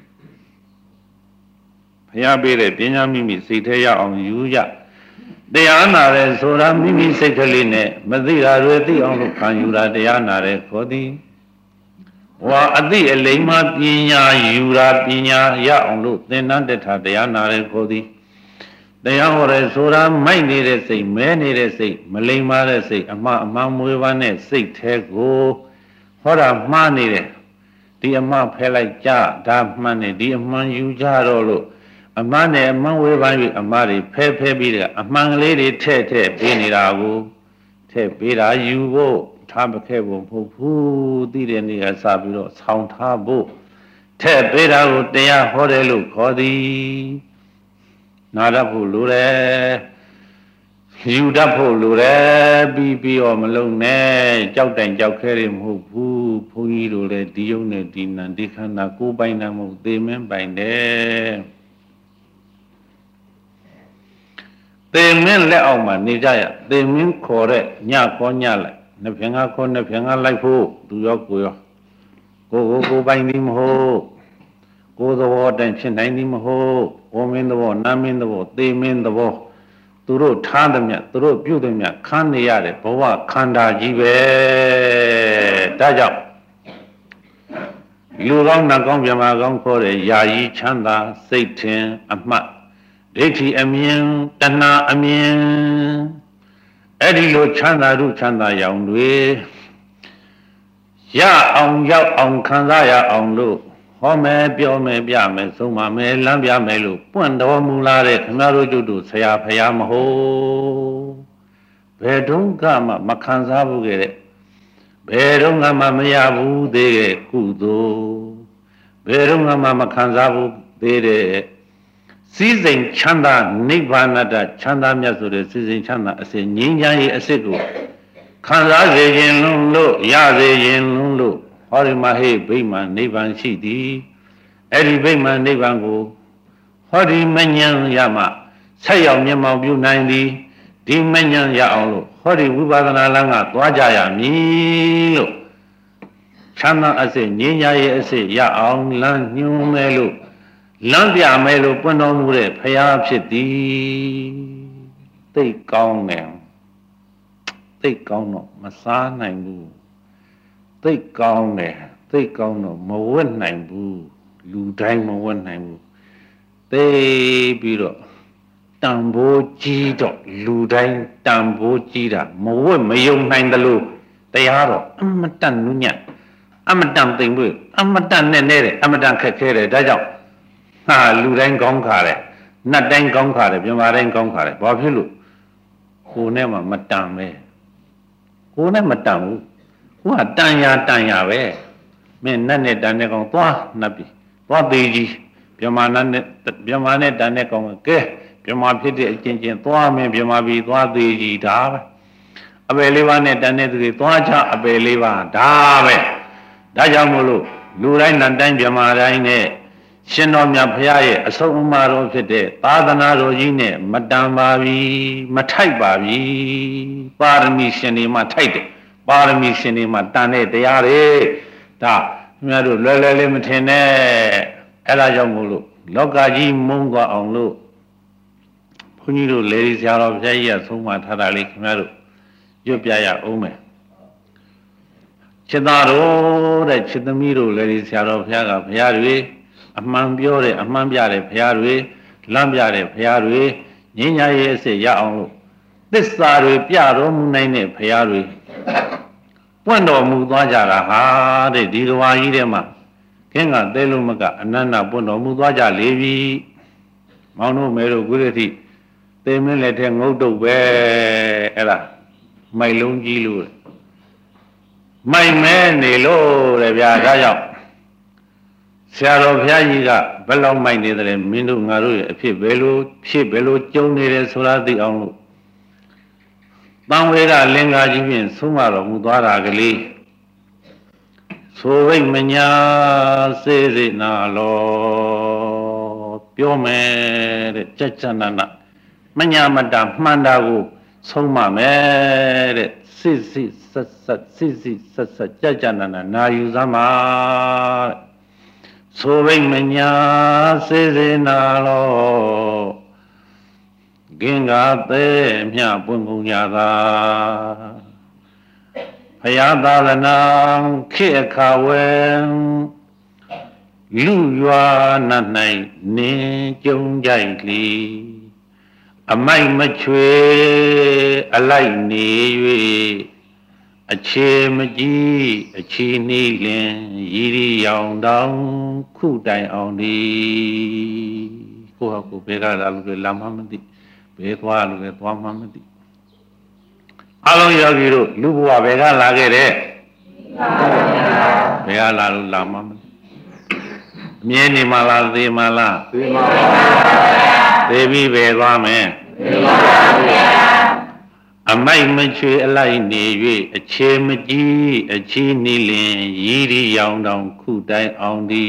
ဘုရားပေးတဲ့ပညာမိမိစိတ်ထဲရအောင်ယူကြတရားနာတယ်ဆိုတာမိမိစိတ်ကလေးနဲ့မသိတာတွေသိအောင်လို့ခံယူတာတရားနာတယ်ခေါ်သည်တဝါအတိအလိမ္မာပညာယူရာပညာရအောင်လို့သင်္นานတထတရားနာရဲခေါ်သည်တရားဟောရဲဆိုတာမိုက်နေတဲ့စိတ်မဲနေတဲ့စိတ်မလိမ္မာတဲ့စိတ်အမှားအမှန်မွေးပါနဲ့စိတ်แท้ကိုဟောတာမှားနေတယ်ဒီအမှားဖဲလိုက်ကြဒါမှန်တယ်ဒီအမှန်ယူကြတော့လို့အမှန်နဲ့အမှန်ဝေးပိုင်းပြီးအမှားတွေဖဲပြီးတယ်အမှန်ကလေးတွေထည့်ပေးနေတာကိုထည့်ပေးတာယူဖို့ထားမခဲ့ဖို့မဟုတ်ဘူးသိတဲ့နေရာစပြီးတော့ဆောင်းထားဖို့ထည့်ပေးတာကိုတရားဟောတယ်လို့ခေါ်သည်နာရဖို့လိုတယ်ယူတတ်ဖို့လိုတယ်ပြီးတော့မလုံးနဲ့ကြောက်တိုင်ကြောက်ခဲတွေမဟုတ်ဘူးဘုန်းကြီးတို့လည်းဒီယုံနဲ့ဒီနံဒီခန္ဓာကိုယ်ပိုင်တာမဟုတ်သေမင်းပိုင်တယ်သေမင်းလက်အောက်မှာနေကြရသေမင်းခေါ်တဲ့ညခေါ်ညလိုက်နှစ်ဖြင်ကခေါ်နှစ်ဖြင်ကလိုက်ဖို့သူရောကိုရောကိုပိုင်သည်မဟုတ်ကိုယ်သဘောတန်ဖြစ်နိုင်သည်မဟုတ်ဝမင်းသဘောနာမင်းသဘောသေမင်းသဘောသူတို့ထားသည်မြတ်သူတို့ပြုသည်မြတ်ခန်းနေရတယ်ဘဝခန္ဓာကြီးပဲဒါကြောင့်လူကောင်းနတ်ကောင်းမြမကောင်းခေါ်တဲ့ယာယီချမ်းသာစိတ်ထင်အမှတ်ဒိဋ္ဌိအမြင်တဏှာအမြင်အဲ့ဒီလိုချမ်းသာရုချမ်းသာရောင်တွေရအောင်ရောက်အောင်ခံစားရအောင်လို့ဟောမယ်ပြောမယ်ပြမယ်ဆုံးမမယ်လမ်းပြမယ်လို့ပွင့်တော်မူလာတဲ့ခမရတို့ကျုပ်တို့ဆရာဖရာမဟုတ်ဘယ်တုန်းကမှမခံစားဘူးခဲ့တဲ့ဘယ်တုန်းကမှမရဘူးသေးတဲ့ကုသိုလ်ဘယ်တုန်းကမှမခံစားဘူးသေးတဲ့စည်းစိမ်ချမ်းသာနိဗ္ဗာန်တချမ်းသာမြတ်ဆိုတဲ့စည်းစိမ်ချမ်းသာအစစ်ငြိမ်းချမ်းရေးအစစ်ကိုခံစားစေခြင်းလုံးလို့ရစေခြင်းလုံးလို့ဟောဒီမှာဟေ့ဗိမာန်နိဗ္ဗာန်ရှိသည်အဲ့ဒီဗိမာန်နိဗ္ဗာန်ကိုဟောဒီမဉ္ဇဉ်ရမှဆက်ရောက်မျက်မှောက်ပြုနိုင်သည်ဒီမဉ္ဇဉ်ရအောင်လို့ဟောဒီဝိပဿနာလမ်းကသွားကြရမည်လို့ချမ်းသာအစစ်ငြိမ်းချမ်းရေးအစစ်ရအောင်လမ်းညွှန်မယ်လို့လမ်းပြမယ်လို့ပွင့်တော်မူတဲ့ဖရာဖြစ်သည်သိကောင်းတယ်သိကောင်းတော့မစားနိုင်ဘူးသိကောင်းတယ်သိကောင်းတော့မဝတ်နိုင်ဘူးလူတိုင်းမဝတ်နိုင်ဘူးသိပြီးတော့တန်ဖိုးကြီးတော့လူတိုင်းတန်ဖိုးကြီးတာမဝတ်မယုံနိုင်တယ်လို့တရားတော့အမတန်နုညံ့အမတန်သိမ့်လို့အမတန်နဲ့နဲ့အမတန်ခက်ခဲတယ်ဒါကြောင့်ဟာလူတိုင်းကောင်းခါတယ်နတ်တိုင်းကောင်းခါတယ်ပြမတိုင်းကောင်းခါတယ်ဘာဖြစ်လို့ကိုယ်နဲ့မှမတန်ပဲကိုယ်နဲ့မတန်ဘူးကိုကတန်ရပဲမင်းနတ်နဲ့တန်တဲ့ကောင်သွားနတ်ပြီသွားသေးကြီးပြမနဲ့တန်တဲ့ကောင်ကဲပြမဖြစ်တဲ့အချင်းချင်းသွားမင်းပြမပြီသွားသေးကြီးဒါပဲအပယ်လေးပါးနဲ့တန်တဲ့သူတွေသွားချအပယ်လေးပါးဒါပဲဒါကြောင့်မို့လို့လူတိုင်းနတ်တိုင်းပြမတိုင်းနဲ့ရှင်တော်မြတ်ဖရာရဲ့အဆုံးအမတော်ဖြစ်တဲ့သာသနာတော်ကြီးနဲ့မတန်ပါပြီမထိုက်ပါပြီပါရမီရှင်တွေမှထိုက်တယ်ပါရမီရှင်တွေမှတန်တဲ့တရားတွေဒါခင်ဗျားတို့လွယ်လွယ်လေးမထင်နဲ့အဲ့ဒါကြောင့်မို့လို့လောကကြီးမုန်းသွားအောင်လို့ဘုန်းကြီးတို့လေဒီဆရာတော်ဘုရားကြီးကဆုံးမထားတာလေးခင်ဗျားတို့ရွတ်ပြရအောင်မယ်ချစ်သားတို့တဲ့ချစ်သမီးတို့လေဒီဆရာတော်ဘုရားကဘုရားတွေအမှန်ပြောတယ်အမှန်ပြတယ်ဘုရားတွေလမ်းပြတယ်ဘုရားတွေငြိမ်းချမ်းရေးအစစ်ရအောင်လို့သစ္စာတွေပြတော်မူနိုင်တဲ့ဘုရားတွေပွင့်တော်မူသွားကြတာဟာတဲ့ဒီကဘာကြီးထဲမှာခင်းကသဲလုံးမကအနန္တပွင့်တော်မူသွားကြလေပြီမောင်တို့မဲတို့ကုရတိသေမင်းလက်ထဲငုတ်တုတ်ပဲအဲ့ဒါမိုက်လုံးကြီးလို့မိုက်မဲနေလို့တဲ့ဗျာဒါကြောင့်ဆရာတော်ဘုရားကြီးကဘယ်လောက်မိုက်နေတယ်မင်းတို့ငါတို့ရဲ့အဖြစ်ဘယ်လိုကြုံနေတယ်ဆိုတာသိအောင်လို့တံဝေဒလင်္ကာကြီးဖြင့်ဆုံးမတော်မူသွားတာကလေးဆိုရိတ်မညာစေစေနာလောပြောမယ်တဲ့ကြကြနနမညာမတာမှန်တာကိုဆုံးမမယ်တဲ့စစ်ဆက်ကြကြနနနာယူစမ်းပါဆိုရိတ်မညာစေစေနာလောဂင်္ဂါသေးမြပွင့်ကုန်ကြသာဘဘုရားသာသနာခေအခါဝဲလူရွာ၌နင်းကြုံကြိုက်လီအမိုက်မချွေအလိုက်နေ၍အခြေမကြီးအချီနှီးလင်ရည်ရီရောင်တောင်ခုတိုင်အောင်ဒီကိုဟာကိုဘယ်ကလာလို့လဲလာမှမသိဘယ်သွားလို့လဲသွားမှမသိအလုံးယောဂီတို့လူဘဝဘယ်ကလာခဲ့တဲ့ဘယ်ကလာလို့လာမှမသိအမြဲနေမှလားသေမှလားသေပါပါသေပြီးပဲသွားမယ်သေပါပါဗျာအမိုက်မချွေအလိုက်နေ၍အခြေမကြီးအချီးနီလင်ရည်ရီရောင်တောင်ခုတိုင်အောင်ဒီ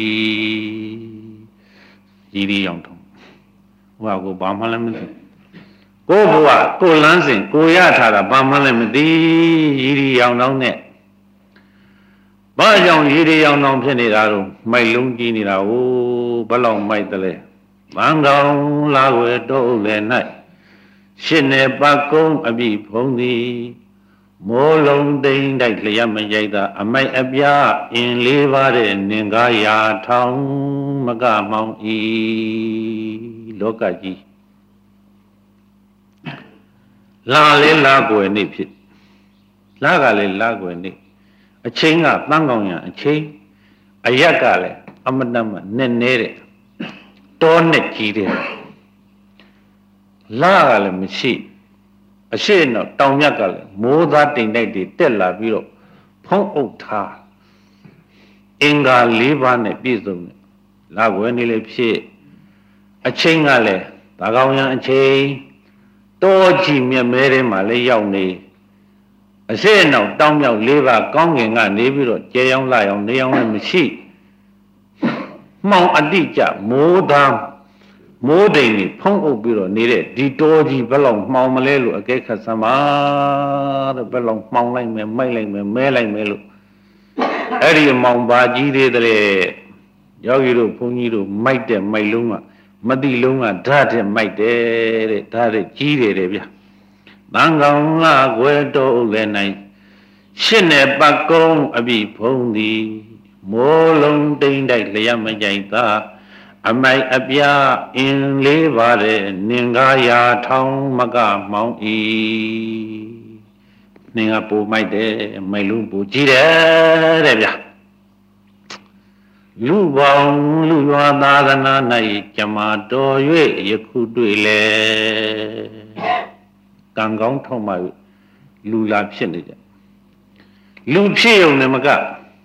ရည်ရီရောင်တောင်ဟိုကကိုဘာမှလည်းမသိကိုဘဝကိုလန်းစဉ်ကိုရထားတာဘာမှလည်းမသိရည်ရီရောင်တောင်နဲ့ဘာကြောင့်ရည်ရီရောင်တောင်ဖြစ်နေတာတော့မိုက်လုံးကြီးနေတာဟိုဘယ်လောက်မိုက်တယ်လဲမန်ကောင်လာွယ်တော့လည်း၌ရှင်နေပကုံးအပြီဖုံးသည်မိုးလုံးသိမ့်တိုက်လျက်မရိုက်တာအမိုက်အပြားအင်းလေးပါးတဲ့နင်ကားရာထောင်မကမောင်ဤလောကကြီးလာလေလာကွယ်နေဖြစ်လာကလည်းလာကွယ်နေအချင်းကတန်းကောင်းရအချင်းအရက်ကလည်းအမတမနဲ့နေတဲ့တောနဲ့ကြီးတဲ့လာကလည်းမရှိအရှိတော့တောင်မြတ်ကလည်းမိုးသားတိမ်တိုက်တွေတက်လာပြီးတော့ဖုံးအုပ်ထားအင်္ဂါ၄ပါးနဲ့ပြည့်စုံတယ်လာွယ်နေလေဖြစ်အချင်းကလည်းဒါကောင်းရန်အချင်းတောကြီးမြက်မဲထဲမှာလည်းရောက်နေအရှိတော့တောင်မြောက်၄ပါးကောင်းကင်ကနေပြီးတော့ကျဲရောင်းလာရောင်းနေရောင်းလည်းမရှိမှောင်အတိကျမိုးသားမိုးတိမ်ကြီးဖုံးအုပ်ပြီးတော့နေတဲ့ဒီတောကြီးဘယ်လောက်မှောင်မလဲလို့အကဲခတ်စမ်းပါတဲ့ဘယ်လောက်မှောင်လိုက်မယ်မိုက်လိုက်မယ်မဲလိုက်မယ်လို့အဲ့ဒီမှောင်ပါကြီးသေးတယ်ယောဂီတို့ဘုန်းကြီးတို့မိုက်တဲ့မိုက်လုံးကမတိလုံးကဓာတ်တဲ့မိုက်တယ်တဲ့ဓာတ်တဲ့ကြီးတယ်တဲ့ဗျာတန်ကောင်လာွယ်တော့လည်းနိုင်ရှစ်နဲ့ပတ်ကုံးအပြီဖုံးသည်မိုးလုံးတိမ်တိုက်လျက်မကြိုက်သာအမိုက်အပြားအင်းလေးပါတဲ့နင်ကားရာထောင်မကမောင်ဤနင်ကပူမိုက်တယ်မိုက်လုံးပူကြည့်တယ်တဲ့ဗျာလူပေါင်းလူရွာသာသနာ၌ကြမှာတော်၍ယခုတွေ့လေကံကောင်းထောက်မှလူလာဖြစ်နေကြလူဖြစ်ုံနဲ့မက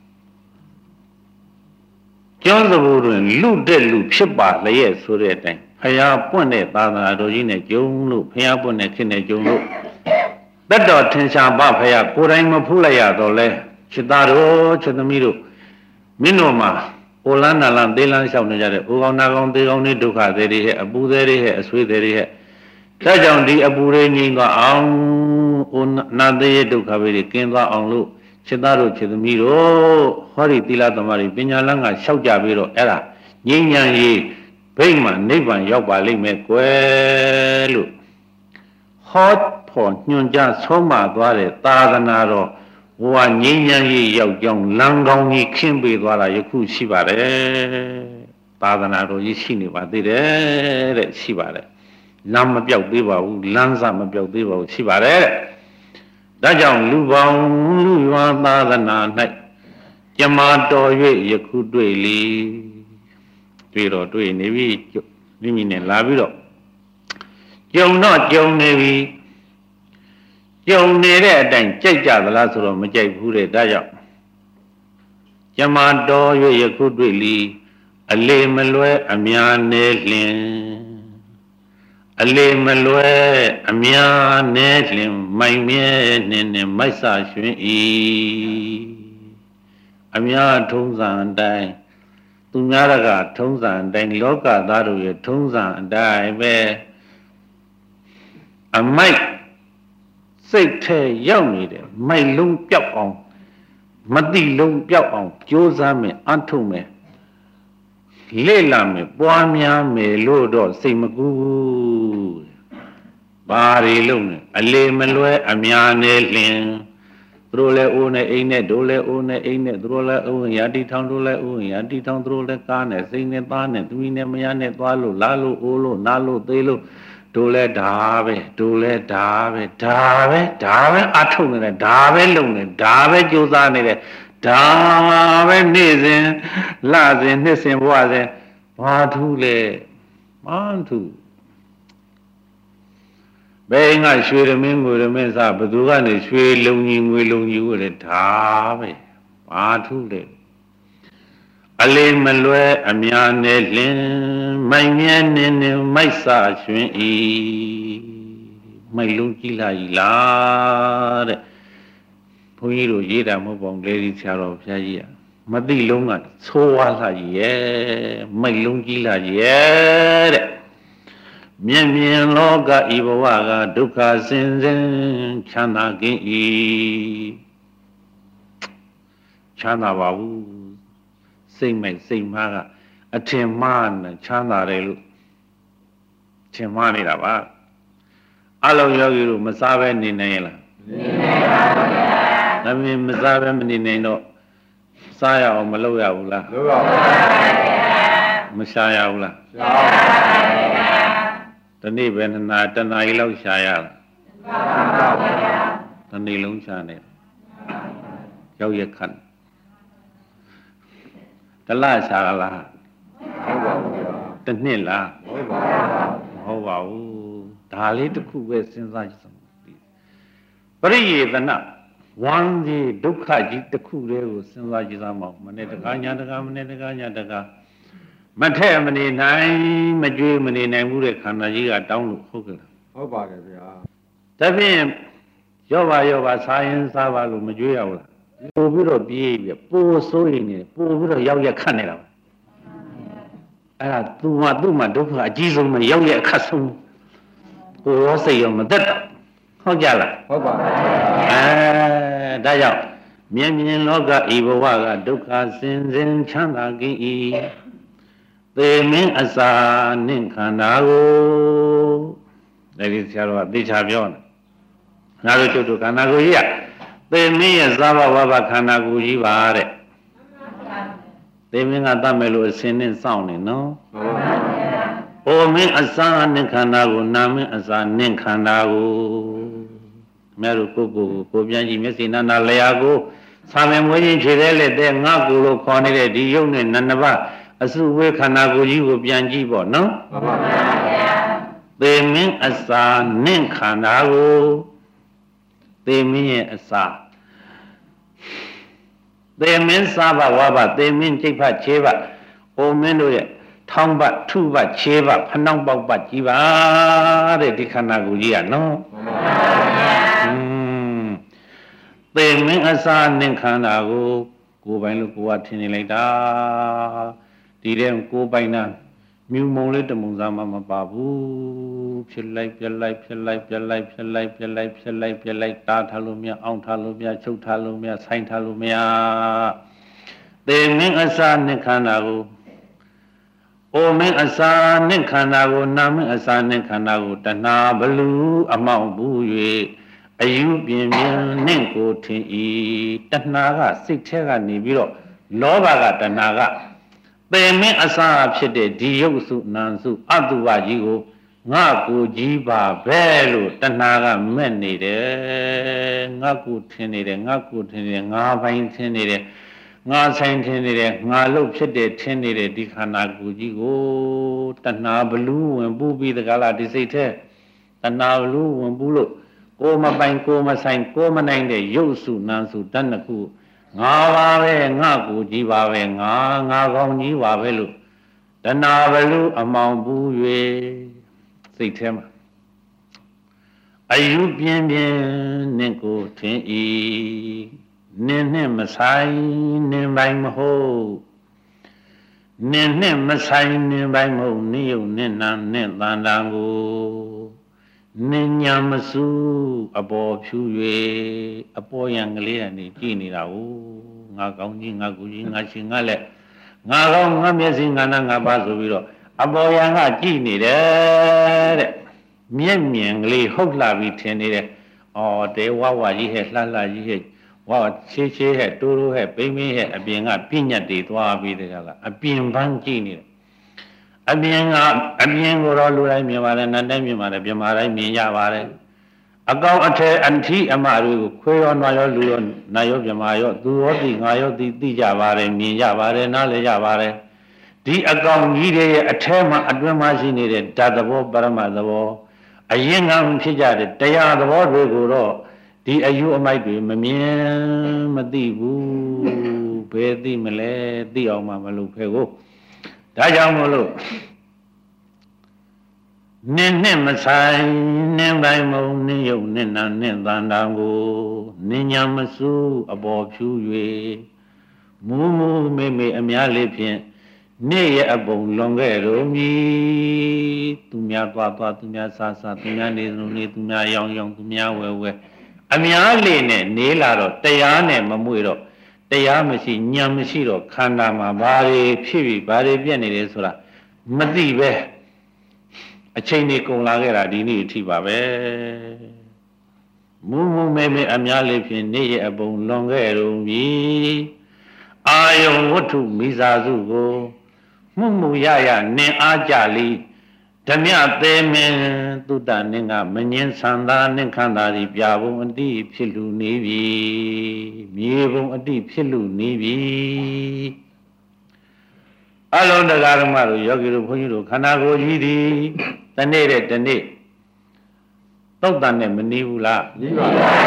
ကျောင်းစဘူတွင်လူတဲ့လူဖြစ်ပါလျက်ဆိုတဲ့အတိုင်းဖျားပွင့်တဲ့သာသနာတော်ကြီးနဲ့ကြုံလို့ဖျားပွင့်တဲ့ခေတ်နဲ့ကြုံလို့တတ်တော်ထင်ရှားပါဖျားကိုယ်တိုင်မဖူးလိုက်ရတော့လဲချစ်သားတို့ချစ်သမီးတို့မင်းတို့မှာအိုလန်းနာလန်းသေးလန်းလျှောက်နေကြတဲ့အိုကောင်းနာကောင်းသေးကောင်းတွေဒုက္ခတွေဟဲ့အပူတွေဟဲ့အဆွေတွေဟဲ့ဒါကြောင့်ဒီအပူတွေငြိမ်းသွားအောင်အိုနာသေးရဲ့ဒုက္ခတွေကင်းသွားအောင်လို့ချစ်သားတို့ချစ်သမီးတို့ဟောဒီသီလသမารီပညာလန်းကလျှောက်ကြပြီးတော့အဲ့ဒါငြိမ်းချမ်းရေးဗိမ္မာနိဗ္ဗာန်ရောက်ပါလိမ့်မယ်ကွယ်လို့ဟောဖို့ညွှန်ကြားဆုံးမသွားတဲ့သာသနာတော်ဘဝငြိမ်းချမ်းရေးရောက်ကြောင်းလမ်းကောင်းကြီးခင်းပေးသွားတာယခုရှိပါတယ်သာသနာတော်ကြီးရှိနေပါသေးတယ်တဲ့ရှိပါတယ်လမ်းမပြောက်သေးပါဘူးလမ်းစမပြောက်သေးပါဘူးရှိပါတယ်ဒါကြောင့်လူပေါင်းလူရွာသာသနာ၌ကြမှာတော်၍ယခုတွေ့လေတွေ့တော့တွေ့နေပြီမိမိနဲ့လာပြီးတော့ကြုံတော့ကြုံနေပြီကြုံနေတဲ့အတိုင်းကြိုက်ကြသလားဆိုတော့မကြိုက်ဘူးတဲ့ဒါကြောင့်ကြမှာတော်၍ယခုတွေ့လေအလေမလွဲအများနေလင်အလေမလွဲအများနဲ့လင်မိုင်မြဲနဲ့မိုက်ဆရွှင်ဤအများထုံးစံအတိုင်းသူများကထုံးစံအတိုင်းလောကသားတို့ရဲ့ထုံးစံအတိုင်းပဲအမိုက်စိတ်ထဲရောက်နေတယ်မိုက်လုံးပြောက်အောင်မတိလုံးပြောက်အောင်ကြိုးစားမယ်အထုတ်မယ်လေ့လာမယ်ပွားများမယ်လို့တော့စိတ်မကူဘာတွေလုံးလဲအလေမလွဲအများနဲ့လင်သူတို့လည်းအိုးနဲ့အိမ်နဲ့တို့လည်းအိုးနဲ့အိမ်နဲ့သူတို့လည်းအိုးရာတီထောင်တို့လည်းအိုးရာတီထောင်သူတို့လည်းကားနဲ့စိတ်နဲ့သားနဲ့သမီးနဲ့မယားနဲ့သွားလို့လာလို့အိုးလို့နားလို့သေးလို့တို့လည်းဒါပဲတို့လည်းဒါပဲအထုတ်နေတယ်ဒါပဲလုံနေဒါပဲကြိုးစားနေတယ်ဒါပဲနေ့စဉ်လစဉ်နှစ်စဉ်ဘဝစဉ်ဘာထူးလဲမထူးဘယ်ငါရွှေရမင်းငွေရမင်းစဘသူကနေရွှေလုံကြီးငွေလုံကြီးကိုလေဒါပဲဘာထူးလဲအလေးမလွဲအများနဲ့လင်းမိုင်မြဲနေနေမိုက်စာရွှင်ဤမိုက်လုံးကြည့်လာကြီးလားတဲ့ဘုန်းကြီးတို့ရေးတာမဟုတ်ပါဘူးလေဒီဆရာတော်ဘုရားကြီးကမသိလုံးကသိုးဝါလာကြီးရဲ့မိုက်လုံးကြည့်လာကြီးရဲ့တဲ့မြင်မြင်လောကဤဘဝကဒုက္ခစင်စဉ်ချမ်းသာခြင်းဤချမ်းသာပါဘူးစိတ်မိုက်စိတ်မားကအထင်မှားနဲ့ချမ်းသာတယ်လို့ထင်မှားနေတာပါအလုံးယောဂီတို့မစားပဲနေနိုင်ရဲ့လားနေနိုင်ပါဘူးဗျာဒါပေမဲ့မစားပဲမနေနိုင်တော့စားရအောင်မလုပ်ရဘူးလားလုပ်ရပါဘူးဗျာမရှားရဘူးလားရှားပါဘူးဗျာဒီနေ့ပဲတနာရီလောက်ရှားရလားရှားပါဘူးဗျာဒီနေ့လုံးရှားနေရောက်ရခန့်တလရှားလားဟုတ်ပါဘူးဗျာတစ်နှစ်လားဟုတ်ပါဘူးမဟုတ်ပါဘူးဒါလေးတစ်ခုပဲစဉ်းစားကြည့်စမ်းပရိယေသနဝမ်းကြီးဒုက္ခကြီးတစ်ခုတည်းကိုစဉ်းစားကြည့်စမ်းပါဦးမနေ့တကားညာတကားမနေ့တကားညာတကားမထက်မနေနိုင်မကြွေးမနေနိုင်ဘူးတဲ့ခန္ဓာကြီးကတောင်းလို့ဟုတ်ကဲ့လားဟုတ်ပါတယ်ဗျာဒါဖြင့်ရောပါစားရင်စားပါလို့မကြွေးရဘူးလားပို့ပြီးတော့ပြေးပြီးပို့ဆိုးရင်နေပို့ပြီးတော့ရောက်ရခတ်နေတာအဲ့ဒါသူ့မှာဒုက္ခအကြီးဆုံးပဲရောက်ရအခတ်ဆုံးကိုယ်ရောစိတ်ရောမသက်တော့ဟုတ်ကြလားဟုတ်ပါဘူးဒါကြောင့်မြင်မြင်လောကဤဘဝကဒုက္ခစင်စဉ်ချမ်းသာခြင်းဤသေမင်းအစာနှင့်ခန္ဓာကိုဒီဆရာတော်ကသိချပြောတယ်ငါတို့ကျုပ်တို့ခန္ဓာကိုယ်ကြီးကသေမင်းရဲ့သာဘဝဘခန္ဓာကိုယ်ကြီးပါတဲ့သေမင်းကတတ်မယ်လို့အစင်းနဲ့စောင့်နေနော်ဟုတ်ပါဘူးဩမင်းအစာနှင့်ခန္ဓာကိုနာမင်းအစာနှင့်ခန္ဓာကိုမြတ်တို့ကိုပြန်ကြည့်မျက်စိနာနာလျာကိုသာမင်မွေးခြင်းခြေသေးလက်တဲ့ငါကိုလို့ခေါ်နေတဲ့ဒီယုတ်နဲ့နန္ဒဘအစုဝေခန္ဓာကိုကြီးကိုပြန်ကြည့်ပေါ့နော်မှန်ပါဗျာသေမင်းအစာနှင့်ခန္ဓာကိုသေမင်းရဲ့အစာသေမင်းစားဘဝဘသေမင်းကျိတ်ဖတ်ခြေဘအိုမင်းတို့ရဲ့ထောင်းဘထုဘခြေဘဖနှောင်းပေါက်ဘကြီးပါတဲ့ဒီခန္ဓာကိုကြီးကနော်မှန်ပါဗျာသေမင်းအစာနှင့်ခန္ဓာကိုယ်ပိုင်လို့ကိုယ်ကထင်နေလိုက်တာဒီတဲ့ကိုယ်ပိုင်နာမြူမုံလေးတမုံစားမှမပါဘူးဖြစ်လိုက်ပြက်လိုက်ဖြစ်လိုက်ပြက်လိုက်ဖြစ်လိုက်ပြက်လိုက်ဖြစ်လိုက်ပြက်လိုက်တားထားလို့မရအောင်ထားလို့မရချုပ်ထားလို့မရဆိုင်ထားလို့မရသေမင်းအစာနှင့်ခန္ဓာကိုအိုမင်းအစာနှင့်ခန္ဓာကိုနာမင်းအစာနှင့်ခန္ဓာကိုတဏှာဘလူအမောက်ဘူး၍အယူပြင်းပြင်းနှင့်ကိုထင်ဤတဏှာကစိတ်ထဲကနေပြီးတော့လောဘကတဏှာကသေမင်းအစာဖြစ်တဲ့ဒီယုတ်စုနာစုအတုဝကြီးကိုငါကိုကြီးပါပဲလို့တဏှာကမဲ့နေတယ်ငါကိုထင်နေတယ်ငါကိုထင်နေတယ်ငါပိုင်ထင်နေတယ်ငါဆိုင်ထင်နေတယ်ငါလို့ဖြစ်တယ်ထင်နေတဲ့ဒီခန္ဓာကိုယ်ကြီးကိုတဏှာဘလူးဝင်ပူးပြီးတကလားဒီစိတ်ထဲတဏှာဘလူးဝင်ပူးလို့ကိုမပိုင်ကိုမဆိုင်ကိုမနိုင်တဲ့ရုပ်စုနာစုတဏ္ဍခုငါပါပဲငါကိုကြီးပါပဲငါကောင်းကြီးပါပဲလို့တဏှာဘလူးအမောင်ပူး၍စိတ်ထဲမှာအယူပြင်းပြင်းနဲ့ကိုထင်ဤနင်းနဲ့မဆိုင်နင်းပိုင်မဟုတ်နင်းနဲ့မဆိုင်နင်းပိုင်မဟုတ်နိယုတ်နဲ့နာနဲ့တန်တန်ကိုနင်းညာမစုအပေါ်ဖြူ၍အပေါ်ရံကလေးကနေကြည့်နေတာကိုငါကောင်းကြီးငါကူကြီးငါရှင်ငါလက်ငါကောင်းငါမျက်စိငါနာငါပါဆိုပြီးတော့အပေါ်ရံကကြည့်နေတယ်တဲ့မျက်မြင်ကလေးဟုတ်လာပြီးထင်နေတယ်အော်တဲဝဝကြီးဟဲ့လှလှကြီးဟဲ့ဝ哇，切嘿，多多嘿，北美嘿，那边啊，边日地多啊，边的个啦，啊边番几呢？啊边个罗路来面嘛嘞，南来面嘛嘞，边嘛来面呀嘛嘞。啊高啊车安提啊嘛路，亏要哪要路要哪要边嘛要，都要地我要地呀嘛嘞，面呀嘛嘞，哪里呀嘛嘞？ဒီအကောင်ကြီးတွေရဲ့အထဲမှာအတွင်းမှာရှိနေတဲ့ဓာတ်သဘောပရမတ်သဘောအရင်ကဖြစ်ကြတဲ့တရားသဘောတွေကိုတော့ဒီအယူအမိုက်တွေမမြင်မသိဘူးဘယ်သိမလဲသိအောင်မှမလုပ်ခဲ့ကိုဒါကြောင့်မို့လို့နင်းနဲ့မဆိုင်နင်းတိုင်းမုံနင်းယုံနင်းနာနင်းတန်တောင်ကိုနင်းညာမစူးအပေါ်ဖြူ၍မူးမူးမေမေအများလေးဖြင့်နေ့ရဲ့အပုံလွန်ခဲ့တော်မူသူများသွားသူများစားသူများနေနေသူများရောင်းသူများဝဲအများလေးနဲ့နေလာတော့တရားနဲ့မမွေတော့တရားမရှိညံမရှိတော့ခန္ဓာမှာဘာတွေဖြစ်ပြီးဘာတွေပြက်နေတယ်ဆိုတာမသိပဲအချိန်ကြီးကုန်လာခဲ့တာဒီနေ့အထိပါပဲမူးမဲအများလေးဖြင့်နေ့ရဲ့အပုံလွန်ခဲ့တော်မူအာယုံဝတ္ထုမိစာစုကိုမှုရနင်အားကြလီဓမြသေးမင်းသုတနင်ကမငင်းဆန္ဒနင်ခန္ဓာဒီပြဘုံအတိဖြစ်လူနေပြီမြေဘုံအတိဖြစ်လူနေပြီအလုံးတရားဓမ္မတို့ယောဂီတို့ဘုန်းကြီးတို့ခန္ဓာကိုယ်ကြီးဒီတနေ့တဲ့တနေ့သုတ်တန်နဲ့မနေဘူးလားနေပါ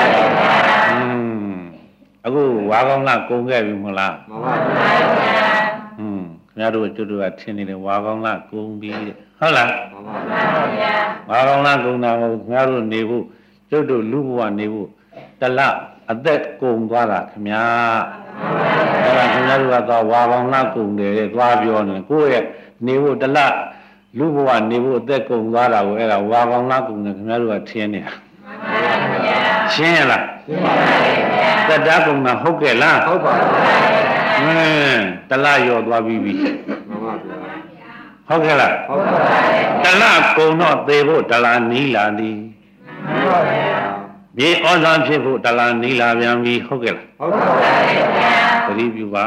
ဘူးအခုဝါကောင်းလားကုန်ခဲ့ပြီမဟုတ်လားမှန်ပါဗျာခင်ဗျားတို့ကျွတ်တို့ကထင်နေတယ်ဝါကောင်းလားကုန်ပြီဟုတ်လားမှန်ပါဗျာဝါကောင်းလားကုန်တာကိုခင်ဗျားတို့နေဖို့ကျွတ်တို့လူဘဝနေဖို့တလအသက်ကုန်သွားတာခင်ဗျာအဲ့ဒါခင်ဗျားတို့ကတော့ဝါကောင်းလားကုန်တယ်သွားပြောနေကိုယ့်ရဲ့နေဖို့တလလူဘဝနေဖို့အသက်ကုန်သွားတာကိုအဲ့ဒါဝါကောင်းလားကုန်တယ်ခင်ဗျားတို့ကထင်နေတာရှင်းရလားရှင်းပါပါဗျာသက်တာကုန်တာဟုတ်ကဲ့လားဟုတ်ပါဘူးတလရော်သွားပြီမှန်ပါဗျာဟုတ်ကဲ့လားဟုတ်ပါဘူးတလကုန်တော့သေဖို့တလနီးလာသည်မှန်ပါဗျာမြေဩဇာဖြစ်ဖို့တလနီးလာပြန်ပြီဟုတ်ကဲ့လားဟုတ်ပါဘူးဗျာသတိပြုပါ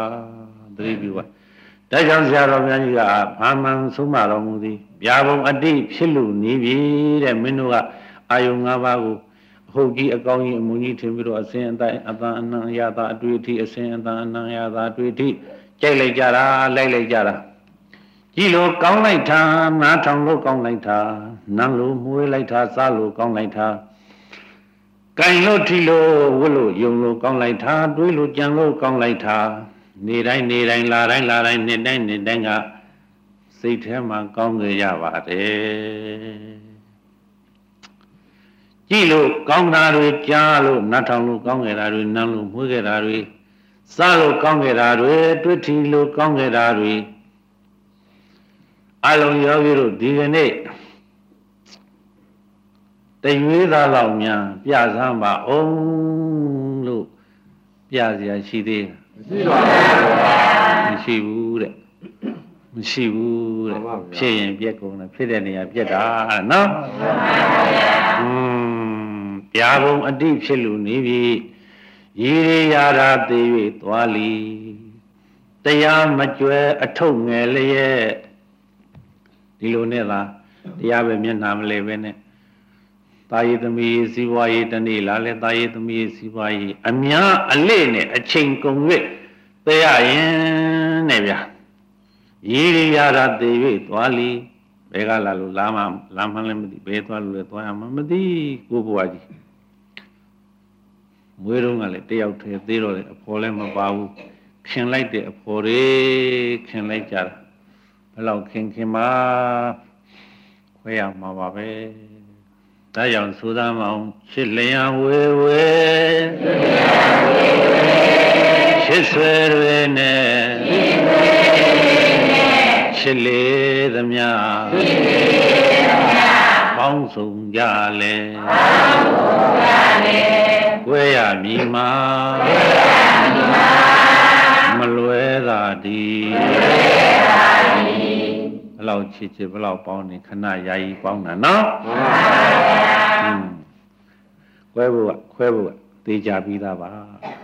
ဒါကြောင့်ဆရာတော်များကြီးကဘာမှန်ဆုံးမတော်မူသည်ဗျာဘုံအတိဖြစ်လူနေပြီတဲ့မင်းတို့ကအာယုံ၅ပါးကိုအဟုတ်ကြီးအကောင်းကြီးအမုန်းကြီးထင်ပြီးတော့အစဉ်အတိုင်းအတန်အနံရတာအတွေ့အထိအစဉ်အတန်အနံရတာအတွေ့အထိကြိုက်လိုက်ကြတာလိုက်လိုက်ကြတာကြည်လို့ကောင်းလိုက်တာနားထောင်လို့ကောင်းလိုက်တာနမ်းလို့မွေးလိုက်တာစားလို့ကောင်းလိုက်တာကင်လို့ထီလို့ဝတ်လို့ယုံလို့ကောင်းလိုက်တာတွေးလို့ကြံလို့ကောင်းလိုက်တာနေတိုင်းလာတိုင်းနေ့တိုင်းကစိတ်ထဲမှာကောင်းကြရပါတယ်ကြည့်လို့ကောင်းတာတွေကြားလို့နားထောင်လို့ကောင်းကြတာတွေနမ်းလို့မွေးကြတာတွေစားလို့ကောင်းကြတာတွေတွေ့ထီလို့ကောင်းကြတာတွေအလုံးယောဂီတို့ဒီကနေ့တရွေးသားလောက်များပြစမ်းပါအောင်လို့ပြเสียရှိသေးမရှိဘူးတဲ့ဖြစ်ရင်ပြက်ကုန်တယ်ဖြစ်တဲ့နေရာပြက်တာနော်ပြာဘုံအတိဖြစ်လူနေပြီရေရာရာသေး၍သွားလီတရားမကြွယ်အထုပ်ငယ်လျက်ဒီလိုနဲ့လားတရားပဲမျက်နှာမလဲပဲနဲ့တာယသမီးစီးပွားရေးတနေ့လားလဲတာယသမီးစီးပွားရေးအများအလေးနဲ့အချိန်ကုန်၍တရားရင်နဲ့ဗျာရေရာရာသေး၍သွားလီဘယ်ကလာလို့လာမှလည်းမသိဘယ်သွားလို့လဲသွားရမှမသိကိုဘွားကြီးမွေးတော့ကလည်းတယောက်တည်းသေးတော့လေအဖော်လည်းမပါဘူးခင်လိုက်တဲ့အဖော်တွေခင်လိုက်ကြတာဘယ်လောက်ခင်ပါခွဲရမှာပါပဲဒါကြောင့်ဆိုသားမအောင်ချစ်လျံဝေချစ်ဆွေတွေနဲ့ချစ်လေသမျှပေါင်းစုံကြလေကွဲရမည်မှာမလွဲသာသည်ဘလောက်ချစ်ဘလောက်ပေါင်းနေခဏယာယီပေါင်းတာနော်ခွဲဖို့သေချာပြီးသားပါ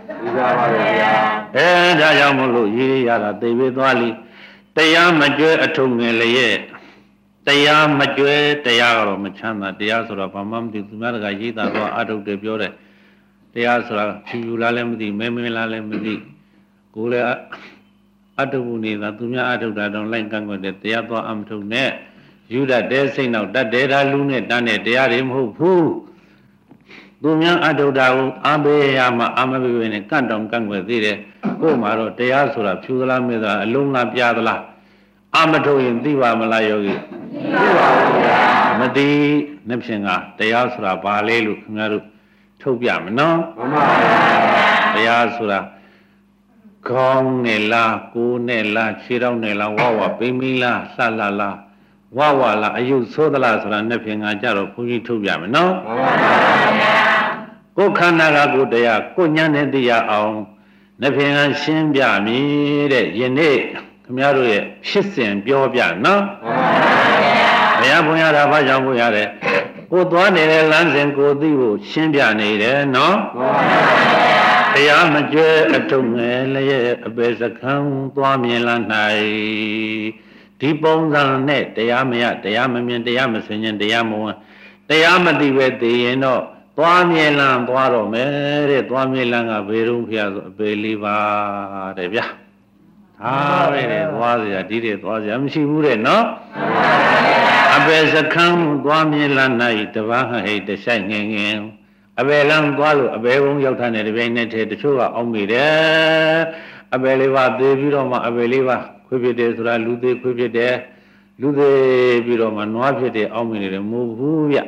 ဒါကြောင့်မလို့ရေးရတာသိပေးသွားလိတရားမကြွအထုံငယ်လည်းရဲ့တရားမကြွတရားကတော့မချမ်းသာတရားဆိုတော့ဘာမှမသိသူများတကရေးတာတော့အထုတ်တယ်ပြောတယ်တရားဆိုတာဖြူဖြူလားလည်းမသိမဲမဲလားလည်းမသိကိုယ်လည်းအထုတ်ဘူးနေတာသူများအထုတ်တာတော့လိုက်ကန့်ကွက်တယ်တရားတော့အမထုတ်နဲ့ယူတတ်တဲ့စိတ်နောက်တတ်တယ်ဒါလူနဲ့တန်းတဲ့တရားတွေမဟုတ်ဘူးသူများအထုတ်တာကိုအဘေးရမှာအမဘေးပဲနဲ့ကန့်တောင်ကန့်ကွက်သေးတယ်ကို့မှာတော့တရားဆိုတာဖြူသလားမဲသလားအလုံးလားပြားသလားအမထုတ်ရင်သိပါမလားယောဂီသိပါဘူးဗျာမသိနှစ်ဖြင့်ကတရားဆိုတာဘာလဲလို့ခင်ဗျားတို့ထုတ်ပြမယ်နော်မှန်ပါဗျာတရားဆိုတာခေါင်းနဲ့လားကိုယ်နဲ့လားခြေထောက်နဲ့လားဝဝပိမိလားလှလှလားဝဝလားအယုဆိုးသလားဆိုတာနှစ်ဖြင့်ကကြတော့ဘုန်းကြီးထုတ်ပြမယ်နော်မှန်ပါဗျာကိုယ်ခန္ဓာကကိုယ်တရားကိုယ်ဉာဏ်နဲ့သိရအောင်နှစ်ဖြင့်ကရှင်းပြမည်တဲ့ယနေ့ခင်ဗျားတို့ရဲ့ဖြစ်စဉ်ပြောပြနော်ဘုရားဘုရားတာဘာကြောင့်ဘုရားတဲ့ကိုသွားနေတဲ့လမ်းစဉ်ကိုသိဖို့ရှင်းပြနေတယ်နော်တရားမကြွအထုံငယ်လည်းရဲ့အပေစခန်းသွားမြင်လာ၌ဒီပုံစံနဲ့တရားမရတရားမမြင်တရားမစင်ရင်တရားမဝင်တရားမသိပဲသိရင်တော့သွားမြင်လန်းသွားတော့မယ်တဲ့သွားမြင်လန်းကဘေရုံဖျားဆိုအပေလေးပါတဲ့ဗျာဟာပဲသွားစရာဒီတဲ့သွားစရာမရှိဘူးတဲ့နော်အပေစခန်းသွားမြင်လာ၌တပန်းဟိတ်တဆိုင်ငင်ငင်အပေလန်းသွားလို့အပေဘုံရောက်ထားတဲ့တပြိုင်နက်တည်းတချို့ကအောင်းမိတယ်အပေလေးပါသေးပြီးတော့မှအပေလေးပါခွေးဖြစ်တယ်ဆိုတာလူသေးခွေးဖြစ်တယ်လူသေးပြီးတော့မှနွားဖြစ်တယ်အောင်းမိနေတယ်မဟုတ်ဘူးဗျ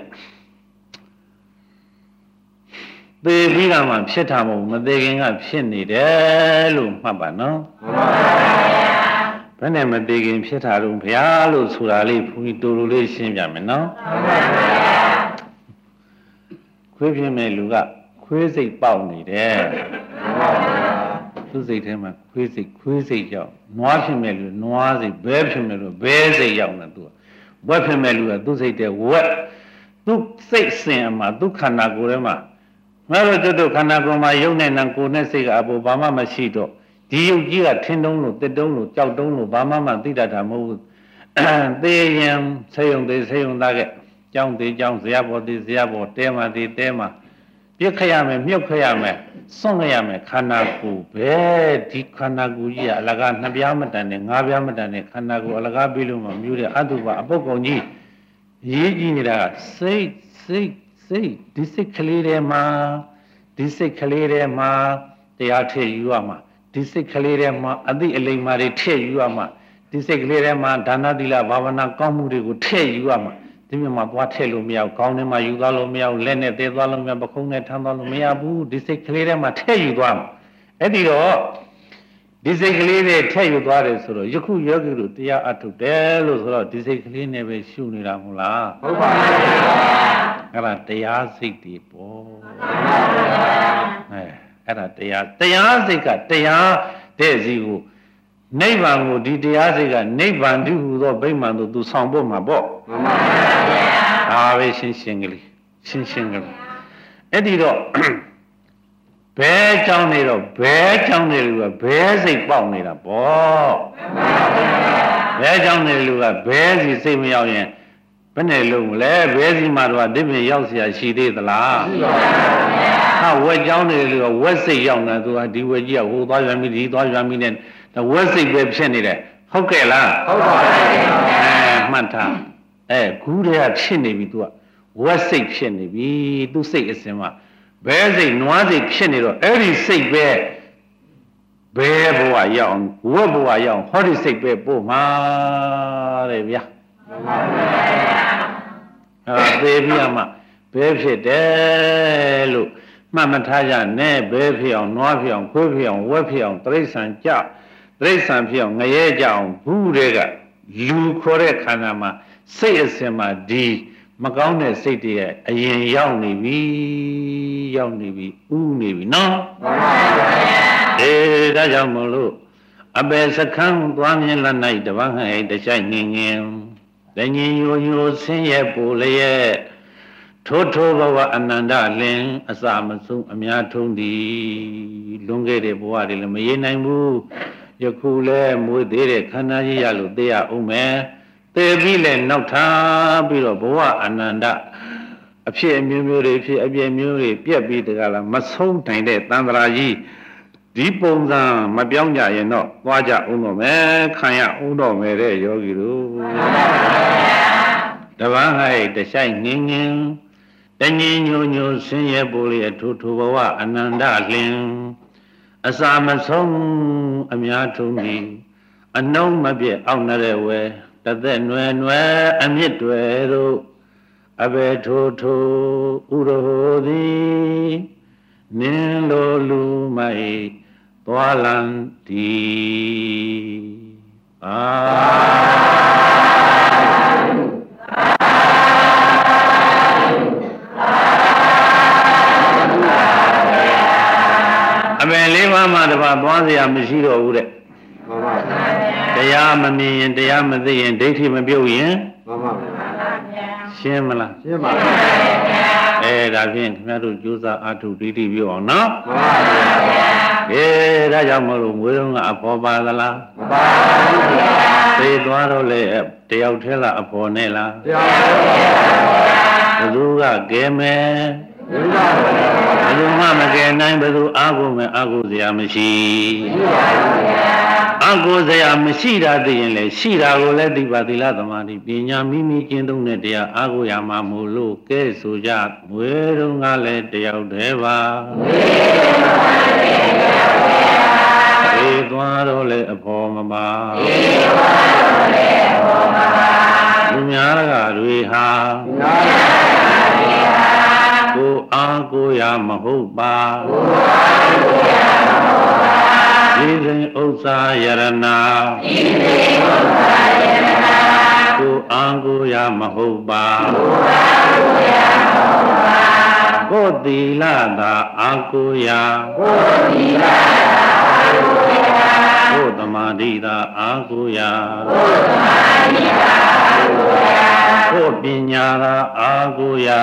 သေပြီးကမှဖြစ်တာမဟုတ်မသေးခင်ကဖြစ်နေတယ်လို့မှတ်ပါနော်မှန်ပါဘယ်နဲ့မသေးခင်ဖြစ်တာလို့ဘုရားလို့ဆိုတာလေးဘုန်းကြီးတူတူလေးရှင်းပြမယ်နော်မှန်ပါခွေးဖြစ်မဲ့လူကခွေးစိတ်ပေါက်နေတယ်မှန်ပါသူစိတ်ထဲမှာခွေးစိတ်ရောက်နွားဖြစ်မဲ့လူနွားစိတ်ဘဲဖြစ်မဲ့လူဘဲစိတ်ရောက်နေသူဝက်ဖြစ်မဲ့လူကသူစိတ်တဲ့ဝက်သူစိတ်စင်မှာသူခန္ဓာကိုယ်ထဲမှာငါတို့တို့ခန္ဓာကိုယ်မှာယုံနဲ့နံကိုယ်နဲ့စိတ်ကအပေါ်ဘာမှမရှိတော့ဒီယုတ်ကြီးကထင်းတုံးလို့တက်တုံးလို့ကြောက်တုံးလို့ဘာမှသိတတ်တာမဟုတ်ဘူးသေရင်ဆေယုံသေးဆေယုံသားကကြောင်းသေးကြောင်းဇရာပေါ်သေးဇရာပေါ်တဲမှာသေးတဲမှာပြစ်ခရမယ်မြုပ်ခရမယ်စွန့်ခရမယ်ခန္ဓာကိုယ်ပဲဒီခန္ဓာကိုယ်ကြီးကအလကားနှစ်ပြားမတန်နဲ့ငါးပြားမတန်နဲ့ခန္ဓာကိုယ်အလကားပြီးလို့မှမြူးတဲ့အတုပအပုတ်ကောင်ကြီးရေးကြည့်နေတာစိတ်ဒီစိတ်ကလေးထဲမှာတရားထည့်ယူရမှာဒီစိတ်ကလေးထဲမှာအသိအလိမ္မာတွေထည့်ယူရမှာဒီစိတ်ကလေးထဲမှာဒါနသီလဘာဝနာကောင်းမှုတွေကိုထည့်ယူရမှာဒီမြတ်မှာသွားထည့်လို့မရဘူးခေါင်းထဲမှာယူသွားလို့မရဘူးလက်နဲ့သေးသွားလို့မရပခုံးနဲ့ထမ်းသွားလို့မရဘူးဒီစိတ်ကလေးထဲမှာထည့်ယူသွားမှာအဲ့ဒီတော့ဒီစိတ်ကလေးတွေထည့်ယူသွားတယ်ဆိုတော့ယခုယောဂီတို့တရားအထုတ်တယ်လို့ဆိုတော့ဒီစိတ်ကလေးနဲ့ပဲရှုနေတာမဟုတ်လားဟုတ်ပါဘူးအဲ့ဒါတရားစိတ်တွေပေါ့အဲ့ဒါတရားစိတ်ကတရားတဲ့စီကိုနိဗ္ဗာန်ကိုဒီတရားစိတ်ကနိဗ္ဗာန်တူဟူသောဗိမာန်သို့သူဆောင်ဖို့မှာပေါ့မှန်ပါဗျာဒါပဲရှင်းကလေးအဲ့ဒီတော့ဘဲကြောင်းနေတော့ဘဲကြောင်းနေလူကဘဲစိတ်ပေါက်နေတာပေါ့ဘဲကြောင်းနေလူကဘဲစီစိတ်မရောက်ရင်ဘယ်နဲ့လုံးလဲဘဲစီမှာတော့ဒီပြင်ရောက်เสียရှိသေးသလားရှိပါဘူးဗျာဟာဝက်ကြောင်းနေလူကဝက်စိတ်ရောက်နေသူကဒီဝက်ကြီးကဟိုသွားပြန်ပြီဒီသွားပြန်ပြီနဲ့ဝက်စိတ်ပဲဖြစ်နေတယ်ဟုတ်ကဲ့လားဟုတ်ပါဘူးမှတ်ထားဂူးတွေကဖြစ်နေပြီသူကဝက်စိတ်ဖြစ်နေပြီသူစိတ်အစင်မှာဘဲစိတ်နွားစိတ်ဖြစ်နေတော့အဲ့ဒီစိတ်ပဲဘဲဘဝရောက်ဝက်ဘဝရောက်ဟောဒီစိတ်ပဲပို့မှာတဲ့ဗျာမှန်ပါဗျာသေပြီးမှဘဲဖြစ်တယ်လို့မှတ်မထားကြနဲ့ဘဲဖြစ်အောင်နွားဖြစ်အောင်ခွေးဖြစ်အောင်ဝက်ဖြစ်အောင်တိရစ္ဆာန်ကြတိရစ္ဆာန်ဖြစ်အောင်ငရဲကြအောင်ဘူးတွေကလူခေါ်တဲ့ခန္ဓာမှာစိတ်အစဉ်မှာဒီမကောင်းတဲ့စိတ်တွေရဲ့အရင်ရောက်နေပြီဥနေပြီနော်မှန်ပါဗျာဒါကြောင့်မလို့အပေစခန်းသွားမြင်လာ၌တပန်းဟဲ့တချိုက်ငင်တငင်ယိုဆင်းရဲပူလျက်ထိုထိုဘဝအနန္တလင်အစမဆုံးအများထုံးသည်လွန်ခဲ့တဲ့ဘဝတွေလည်းမရေနိုင်ဘူးယခုလည်းမွေးသေးတဲ့ခန္ဓာကြီးရလို့သိရအောင်မယ်သိပြီးလည်းနောက်ထားပြီးတော့ဘဝအနန္တအဖြစ်အမျိုးမျိုးတွေဖြစ်အပြည့်မျိုးတွေပြက်ပြီးတကလားမဆုံးနိုင်တဲ့တန်ត្រာကြီးဒီပုံစံမပြောင်းကြရင်တော့သွားကြအောင်တော့မယ်ခံရအောင်တော့မယ်တဲ့ယောဂီတို့တပန်းဟဲ့တဆိုင်ငင်းငင်းတငင်းညိုညိုဆင်းရဲပိုလေအထူထူဘဝအနန္တလင်အစာမဆုံးအများထုံးသည်အနှုံးမပြည့်အောင်တဲ့ဝဲတသက်နွယ်နွယ်အမြင့်တွေတို့အဘေထိုထိုဥရောသည်နင်းလိုလူမိုက်သွားလန်တီအမေလေးပါးမှတပါသွားเสียမရှိတော့ဘူးတဲ့တရားမမြင်ရင်တရားမသိရင်ဒိဋ္ဌိမပြုတ်ရင်မှန်ပါဗျာရှင်းမလားရှင်းပါဗျာဒါဖြင့်ခင်ဗျားတို့ကြိုးစားအားထုတ်ဒိဋ္ဌိပြုအောင်နော်မှန်ပါဗျာဒါကြောင့်မလို့မွေးတော့ကအဖော်ပါသလားမပါဘူးဗျာသိသွားတော့လေတယောက်ထဲလားအဖော်နဲ့လားတယောက်ထဲပါဘယ်သူကကဲမယ်ဘယ်သူမှမကယ်နိုင်ဘယ်သူအားကိုမယ်အားကိုစရာမရှိအားကိုစရာမရှိတာသိရင်လေရှိတာကိုလည်းသိပါသီလသမာဓိပညာမိမိကျင့်သုံးတဲ့တရားအားကိုရမှာမို့လို့ကဲဆိုကြမွေးတော့ကလည်းတယောက်တည်းပါေသွားတော့လေအဖော်မပါလူများကတွေဟာကိုအားကိုရမဟုတ်ပါဒီစဉ်ဥစ္စာယရဏကိုအားကိုရမဟုတ်ပါကိုသီလသာအားကိုရကိုသမာဓိသာအားကိုရကိုပညာသာအားကိုရ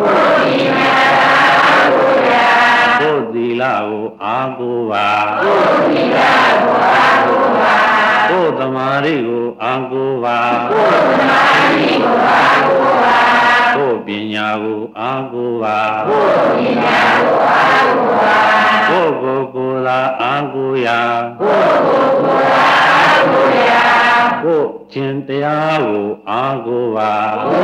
ကိုသီလကိုအားကိုပါကိုသမာဓိကိုအားကိုပါကိုပညာကိုအားကိုပါကိုသာအားကိုရကိုကျင့်တရားကိုအားကိုပါဟော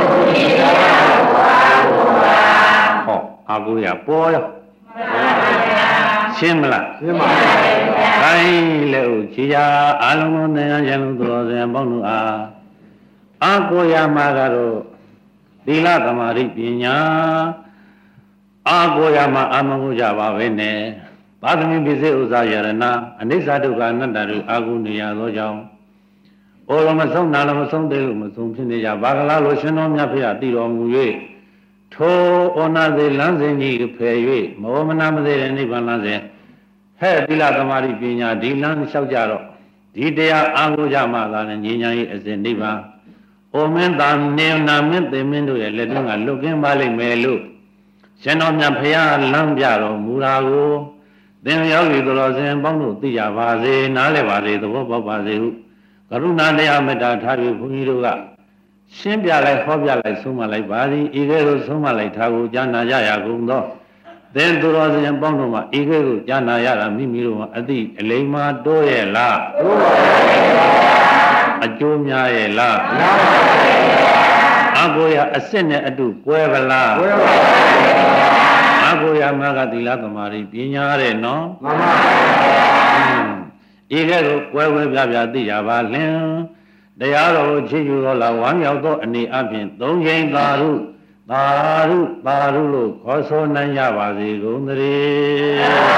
အားကိုရပေါ်ရောရှင်းမလားရှင်းပါပြီ။ခိုင်းလေဦးခြေရာအလုံးစုံသင်္ကန်းကျန်လို့တော်စင်ပေါင်းတို့အားကိုရမှာကတော့သီလသမာဓိပညာအားကိုရမှာအမဟုတ်ကြပါပဲနဲ့သာသမီပစ္စေဥစ္စာယရဏအနိစ္စဒုက္ခအနတ္တတို့အာဟုနေရသောကြောင့်ဩလမဆုံးနာလမဆုံးသေးလို့မဆုံးဖြစ်နေကြဘာကလားလို့ရှင်တော်မြတ်ဖေရတည်တော်မူ၍ထိုဩနာသေးလမ်းစဉ်ကြီးဖယ်၍မောမနာမသေးတဲ့နိဗ္ဗာန်လမ်းစဉ်ဟဲ့သီလသမာဓိပညာဒီလမ်းလျှောက်ကြတော့ဒီတရားအားကိုးကြမှသာနဲ့ဉာဏ်ကြီးအစဉ်နိဗ္ဗာန်ဩမင်းသာနေနာမင်းသေမင်းတို့ရဲ့လက်တွင်းကလွတ်ကင်းပါလိမ့်မယ်လို့ရှင်တော်မြတ်ဖေရလမ်းပြတော်မူတာကိုသင်ရောက်ပြီတော်စင်ပေါင်းတို့သိကြပါစေနားလည်ပါစေသဘောပေါက်ပါစေဟုကရုဏာတရားမေတ္တာထားပြီးဘုန်းကြီးတို့ကရှင်းပြလိုက်ဟောပြလိုက်ဆုံးမလိုက်ပါသည်ဤကဲ့သို့ဆုံးမလိုက်တာကိုကြားနာကြရကုန်သောသင်သူတော်စင်ပေါင်းတို့မှာဤကဲ့သို့ကြားနာရတာမိမိတို့မှာအသိအလိမ္မာတိုးရဲ့လားတိုးပါရဲ့အကျိုးများရဲ့လားများပါရဲ့အကိုရအစစ်နဲ့အတူကွဲပါလားကွဲပါရဲ့အကိုရမှာကသီလသမာဓိပညာတဲ့နော်မှန်ပါရဲ့ဤကဲ့သို့ကွဲကွဲပြားပြားသိရပါလင်တရားတော်ကိုချစ်ယူတော်လာဝမ်းမြောက်သောအနေအချင်းသုံးချိန်သာရုသာရုသာရုလို့ခေါ်ဆိုနိုင်ကြပါစေကုန်သတည်း